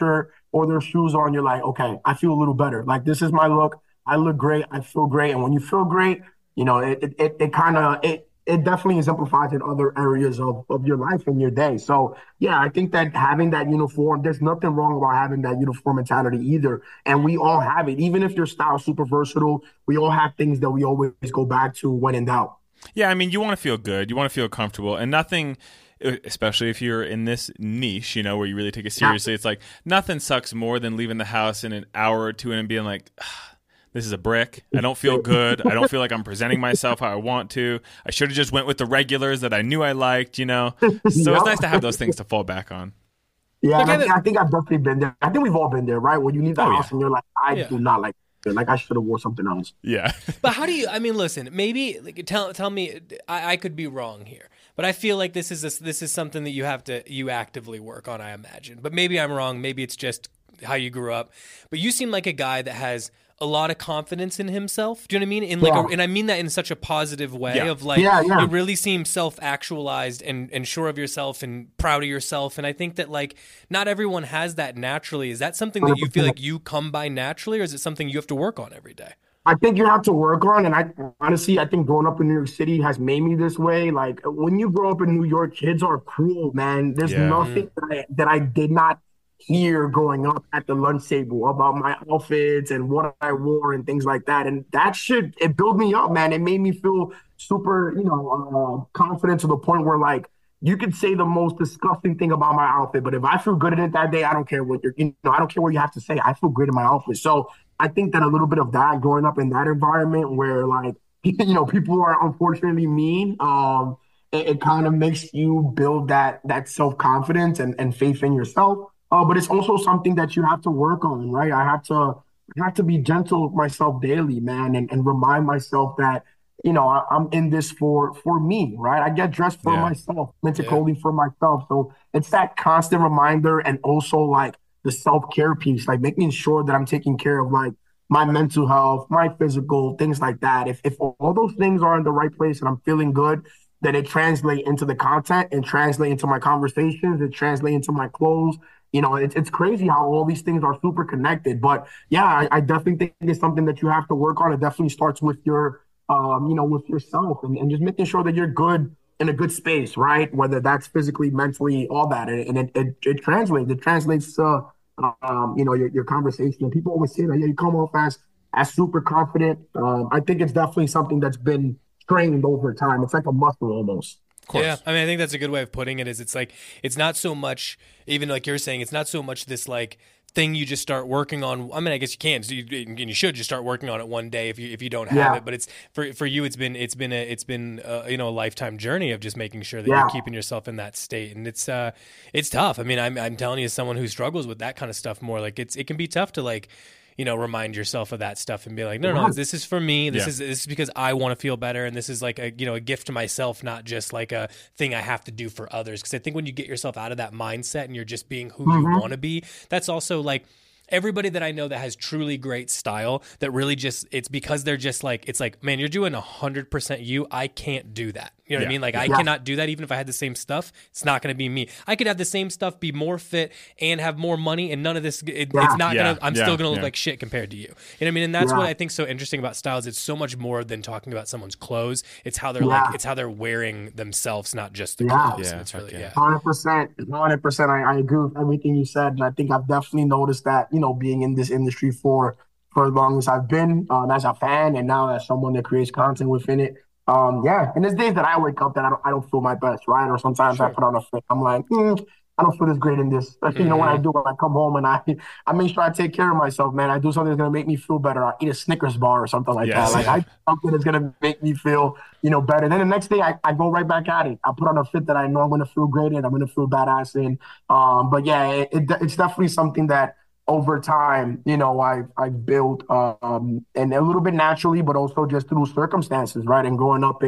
or their shoes on, you're like, okay, I feel a little better. Like, this is my look. I look great. I feel great. And when you feel great, you know, it it it kind of it it definitely exemplifies in other areas of, of your life and your day. So yeah, I think that having that uniform, there's nothing wrong about having that uniform mentality either. And we all have it. Even if your style's super versatile, we all have things that we always go back to when in doubt. Yeah, I mean, you want to feel good. You want to feel comfortable. And nothing, especially if you're in this niche, you know, where you really take it seriously, it's like nothing sucks more than leaving the house in an hour or two and being like, ah, this is a brick. I don't feel good. I don't feel like I'm presenting myself how I want to. I should have just went with the regulars that I knew I liked, you know? So yep. It's nice to have those things to fall back on. Yeah, I, think, I think I've definitely been there. I think we've all been there, right? When you leave the oh, house yeah. and you're like, I yeah. do not like it. Like, I should have wore something else. Yeah. But how do you, I mean, listen, maybe, like, tell tell me, I, I could be wrong here. But I feel like this is a, this is something that you have to, you actively work on, I imagine. But maybe I'm wrong. Maybe it's just how you grew up. But you seem like a guy that has a lot of confidence in himself. Do you know what I mean? In like, yeah. a, and I mean that in such a positive way yeah. of like, yeah, yeah. you really seem self-actualized and, and sure of yourself and proud of yourself. And I think that like, not everyone has that naturally. Is that something that you feel like you come by naturally, or is it something you have to work on every day? I think you have to work on, and I honestly, I think growing up in New York City has made me this way. Like, when you grow up in New York, kids are cruel, man. There's yeah. nothing that I, that I did not hear growing up at the lunch table about my outfits and what I wore and things like that. And that shit, it built me up, man. It made me feel super, you know, uh, confident to the point where, like, you could say the most disgusting thing about my outfit, but if I feel good in it that day, I don't care what you're, you know, I don't care what you have to say. I feel great in my outfit. So I think that a little bit of that, growing up in that environment where, like, you know, people are unfortunately mean, um, it, it kind of makes you build that that self-confidence and, and faith in yourself. Uh, but it's also something that you have to work on, right? I have to I have to be gentle with myself daily, man, and, and remind myself that, you know, I, I'm in this for for me, right? I get dressed for yeah. myself, into yeah. clothing for myself. So it's that constant reminder, and also like the self-care piece, like making sure that I'm taking care of like my mental health, my physical, things like that. If if all those things are in the right place and I'm feeling good, then it translates into the content and translate into my conversations, it translates into my clothes. You know, it's it's crazy how all these things are super connected. But yeah, I, I definitely think it's something that you have to work on. It definitely starts with your, um, you know, with yourself and, and just making sure that you're good in a good space, right? Whether that's physically, mentally, all that. And, and it, it, it translates. It translates to, um, you know, your, your conversation. And people always say that, yeah, you come off as, as super confident. Um, I think it's definitely something that's been trained over time. It's like a muscle almost. Yeah, I mean, I think that's a good way of putting it. Is it's like it's not so much, even like you're saying, it's not so much this like thing you just start working on. I mean, I guess you can, so you, and you should just start working on it one day if you if you don't have yeah. it. But it's for for you, it's been it's been a it's been a, you know, a lifetime journey of just making sure that yeah. you're keeping yourself in that state, and it's uh it's tough. I mean, I'm I'm telling you, as someone who struggles with that kind of stuff more, like it's it can be tough to like, you know, remind yourself of that stuff and be like, no, no, no, this is for me. This yeah. is this is because I want to feel better, and this is like a, you know, a gift to myself, not just like a thing I have to do for others. Because I think when you get yourself out of that mindset and you're just being who mm-hmm. you want to be, that's also like everybody that I know that has truly great style, that really just, it's because they're just like, it's like, man, you're doing one hundred percent you. I can't do that. You know yeah. what I mean? Like, I yeah. cannot do that even if I had the same stuff. It's not going to be me. I could have the same stuff, be more fit, and have more money, and none of this, it, yeah. it's not yeah. going to, I'm yeah. still going to look yeah. like shit compared to you. You know what I mean? And that's yeah. what I think so interesting about styles. It's so much more than talking about someone's clothes. It's how they're yeah. like, it's how they're wearing themselves, not just the yeah. clothes. Yeah. It's really, yeah. one hundred percent. one hundred percent. I, I agree with everything you said. And I think I've definitely noticed that, you know, being in this industry for, for as long as I've been, um, as a fan, and now as someone that creates content within it. Um, yeah, and there's days that I wake up that I don't, I don't feel my best, right? Or sometimes sure. I put on a fit. I'm like, mm, I don't feel this great in this. Especially, mm-hmm. you know, when I do, when I come home and I, I make sure I take care of myself, man. I do something that's gonna make me feel better. I eat a Snickers bar or something like yes, that. Like yeah. I do something that's gonna make me feel, you know, better. Then the next day, I, I go right back at it. I put on a fit that I know I'm gonna feel great in. I'm gonna feel badass in. Um, but yeah, it, it, it's definitely something that over time, you know, I've, I've built, um, and a little bit naturally, but also just through circumstances, right? And growing up in,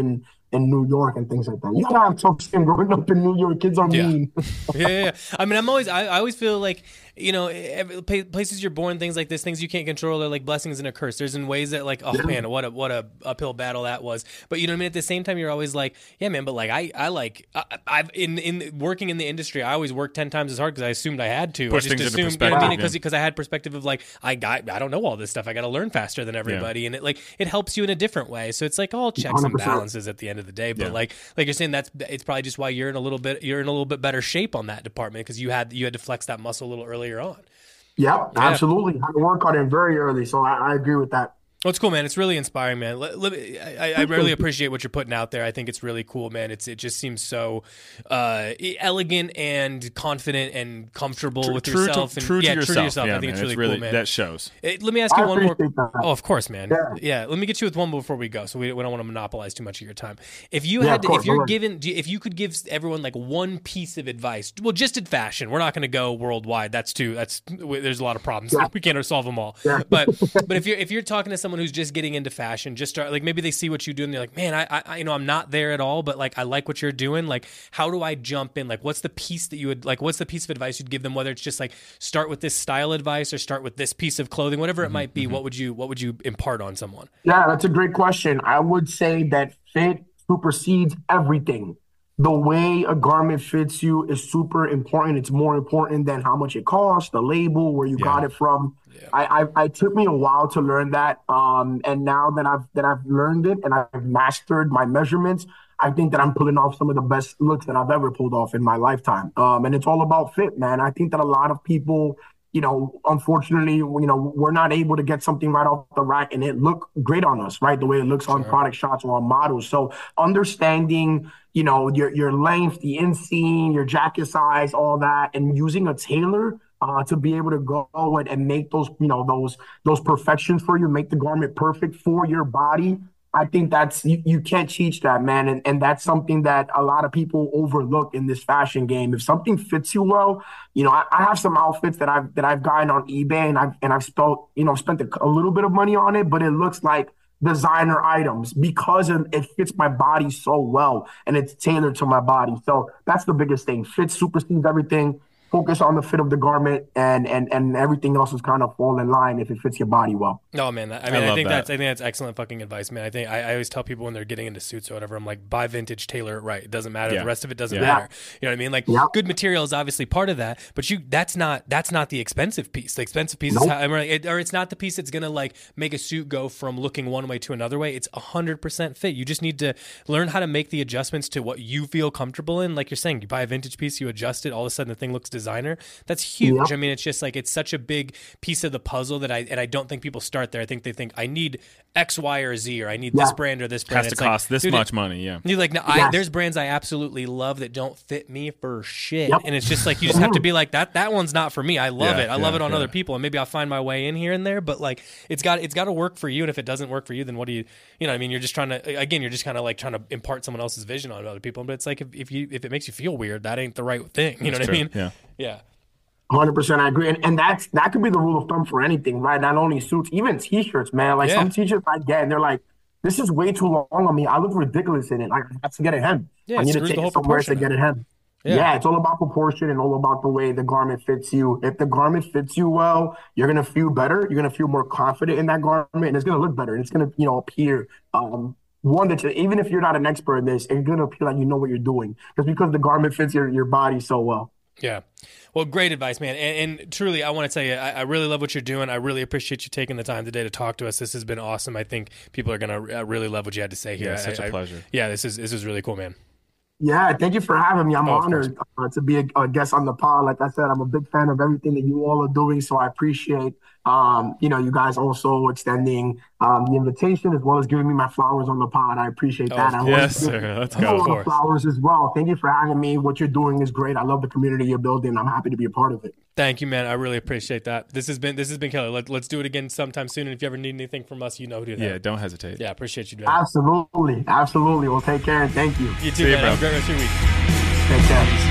in New York and things like that. You gotta have tough skin growing up in New York. Kids are yeah. mean. yeah, yeah, yeah. I mean, I'm always, I, I always feel like, you know, every, places you're born, things like this, things you can't control are like blessings and a curse. There's in ways that like, oh yeah. man, what a what a uphill battle that was. But you know what I mean? At the same time, you're always like, yeah, man. But like, I, I like, I, I've in in working in the industry, I always worked ten times as hard because I assumed I had to. Push I just things into assumed, you know what I mean? Because yeah. because I had perspective of like, I got, I don't know all this stuff. I got to learn faster than everybody, yeah. and it like it helps you in a different way. So it's like all checks and balances at the end of the day. But yeah. like like you're saying, that's it's probably just why you're in a little bit you're in a little bit better shape on that department because you had you had to flex that muscle a little earlier on. Yep, yeah. absolutely. Had to work on it very early, so I, I agree with that. Oh, it's cool, man. It's really inspiring, man. Let, let, I, I really appreciate what you're putting out there. I think it's really cool, man. It's it just seems so uh, elegant and confident and comfortable true, with true yourself. To, and, true yeah, to true yourself. to yourself. Yeah, I think man, it's really, it's really cool, man. That shows. It, let me ask you I one more. That. Oh, of course, man. Yeah. yeah. Let me get you with one more before we go, so we, we don't want to monopolize too much of your time. If you yeah, had, to, course, if you're right. given, if you could give everyone like one piece of advice, well, just in fashion. We're not going to go worldwide. That's too. That's there's a lot of problems. Yeah. We can't solve them all. Yeah. But but if you're if you're talking to someone who's just getting into fashion, just start like maybe they see what you do and they're like, man, I, I you know I'm not there at all, but like I like what you're doing. Like, how do I jump in? Like, what's the piece that you would like? What's the piece of advice you'd give them? Whether it's just like start with this style advice or start with this piece of clothing, whatever it Mm-hmm, might be. mm-hmm. What would you what would you impart on someone? Yeah, that's a great question. I would say that fit supersedes everything. The way a garment fits you is super important. It's more important than how much it costs, the label, where you Yeah. got it from. Yeah. I, I, it took me a while to learn that, um, and now that I've that I've learned it and I've mastered my measurements, I think that I'm pulling off some of the best looks that I've ever pulled off in my lifetime. Um, and it's all about fit, man. I think that a lot of people, you know, unfortunately, you know, we're not able to get something right off the rack and it look great on us, right? The way it looks on Sure. product shots or on models. So understanding, you know, your your length, the inseam, your jacket size, all that, and using a tailor uh, to be able to go and, and make those, you know, those those perfections for you, make the garment perfect for your body. I think that's you, you can't teach that, man. And and that's something that a lot of people overlook in this fashion game. If something fits you well, you know, I, I have some outfits that I've that I've gotten on eBay and I've and I've spent, you know, spent a, a little bit of money on it, but it looks like designer items because it, it fits my body so well and it's tailored to my body. So that's the biggest thing. Fit supersedes everything. Focus on the fit of the garment, and and and everything else is kind of fall in line if it fits your body well. No, man. I mean, I I, love think that. that's I think that's excellent fucking advice, man. I think I, I always tell people when they're getting into suits or whatever, I'm like, buy vintage, tailor it right. It doesn't matter. Yeah. The rest of it doesn't Yeah. matter. You know what I mean? Like, Yeah. good material is obviously part of that, but you that's not that's not the expensive piece. The expensive piece Nope. is how, I mean, it, or it's not the piece that's gonna like make a suit go from looking one way to another way. It's a hundred percent fit. You just need to learn how to make the adjustments to what you feel comfortable in. Like you're saying, you buy a vintage piece, you adjust it, all of a sudden the thing looks designer. That's huge. Yep. I mean, it's just like it's such a big piece of the puzzle that I and I don't think people start there. I think they think I need X, Y, or Z, or I need Yeah. this brand or this brand. Has to It's like, cost this dude, much it- money. Yeah. You're like, no, I, Yes. there's brands I absolutely love that don't fit me for shit, Yep. and it's just like you just have to be like that. That one's not for me. I love Yeah, it. I love yeah, it on yeah. other people, and maybe I'll find my way in here and there. But like, it's got it's got to work for you, and if it doesn't work for you, then what do you, you know? What I mean, you're just trying to again, you're just kind of like trying to impart someone else's vision on other people. But it's like if, if you if it makes you feel weird, that ain't the right thing. You know That's what true. I mean? Yeah. Yeah. one hundred percent I agree. And, and that's that could be the rule of thumb for anything, right? Not only suits, even t-shirts, man. Like Yeah. some t-shirts I get and they're like, this is way too long on me. I look ridiculous in it. Like I have to get it hemmed. Yeah, I it need to screws take the whole it somewhere to proportion get it hemmed. Yeah. Yeah. It's all about proportion and all about the way the garment fits you. If the garment fits you well, you're gonna feel better. You're gonna feel more confident in that garment, and it's gonna look better. And it's gonna, you know, appear um one that you, even if you're not an expert in this, it's gonna appear like you know what you're doing, just because the garment fits your, your body so well. Yeah. Well, great advice, man. And, and truly, I want to tell you, I, I really love what you're doing. I really appreciate you taking the time today to talk to us. This has been awesome. I think people are going to really love what you had to say here. Yeah, such a a pleasure. Yeah, this is this is really cool, man. Yeah, thank you for having me. I'm Oh, of honored uh, to be a, a guest on the pod. Like I said, I'm a big fan of everything that you all are doing, so I appreciate, um, you know, you guys also extending um, the invitation as well as giving me my flowers on the pod. I appreciate Oh, that. I Yes, want to give sir. Let's you go. all Of the course. flowers as well. Thank you for having me. What you're doing is great. I love the community you're building. I'm happy to be a part of it. Thank you, man. I really appreciate that. This has been this has been killer. Let, let's do it again sometime soon. And if you ever need anything from us, you know who to do that. Yeah. Don't hesitate. Yeah, appreciate you doing Absolutely. Absolutely. Well, take care and thank you. it. You too, See you, man. bro. Have a great rest of your week. Take care.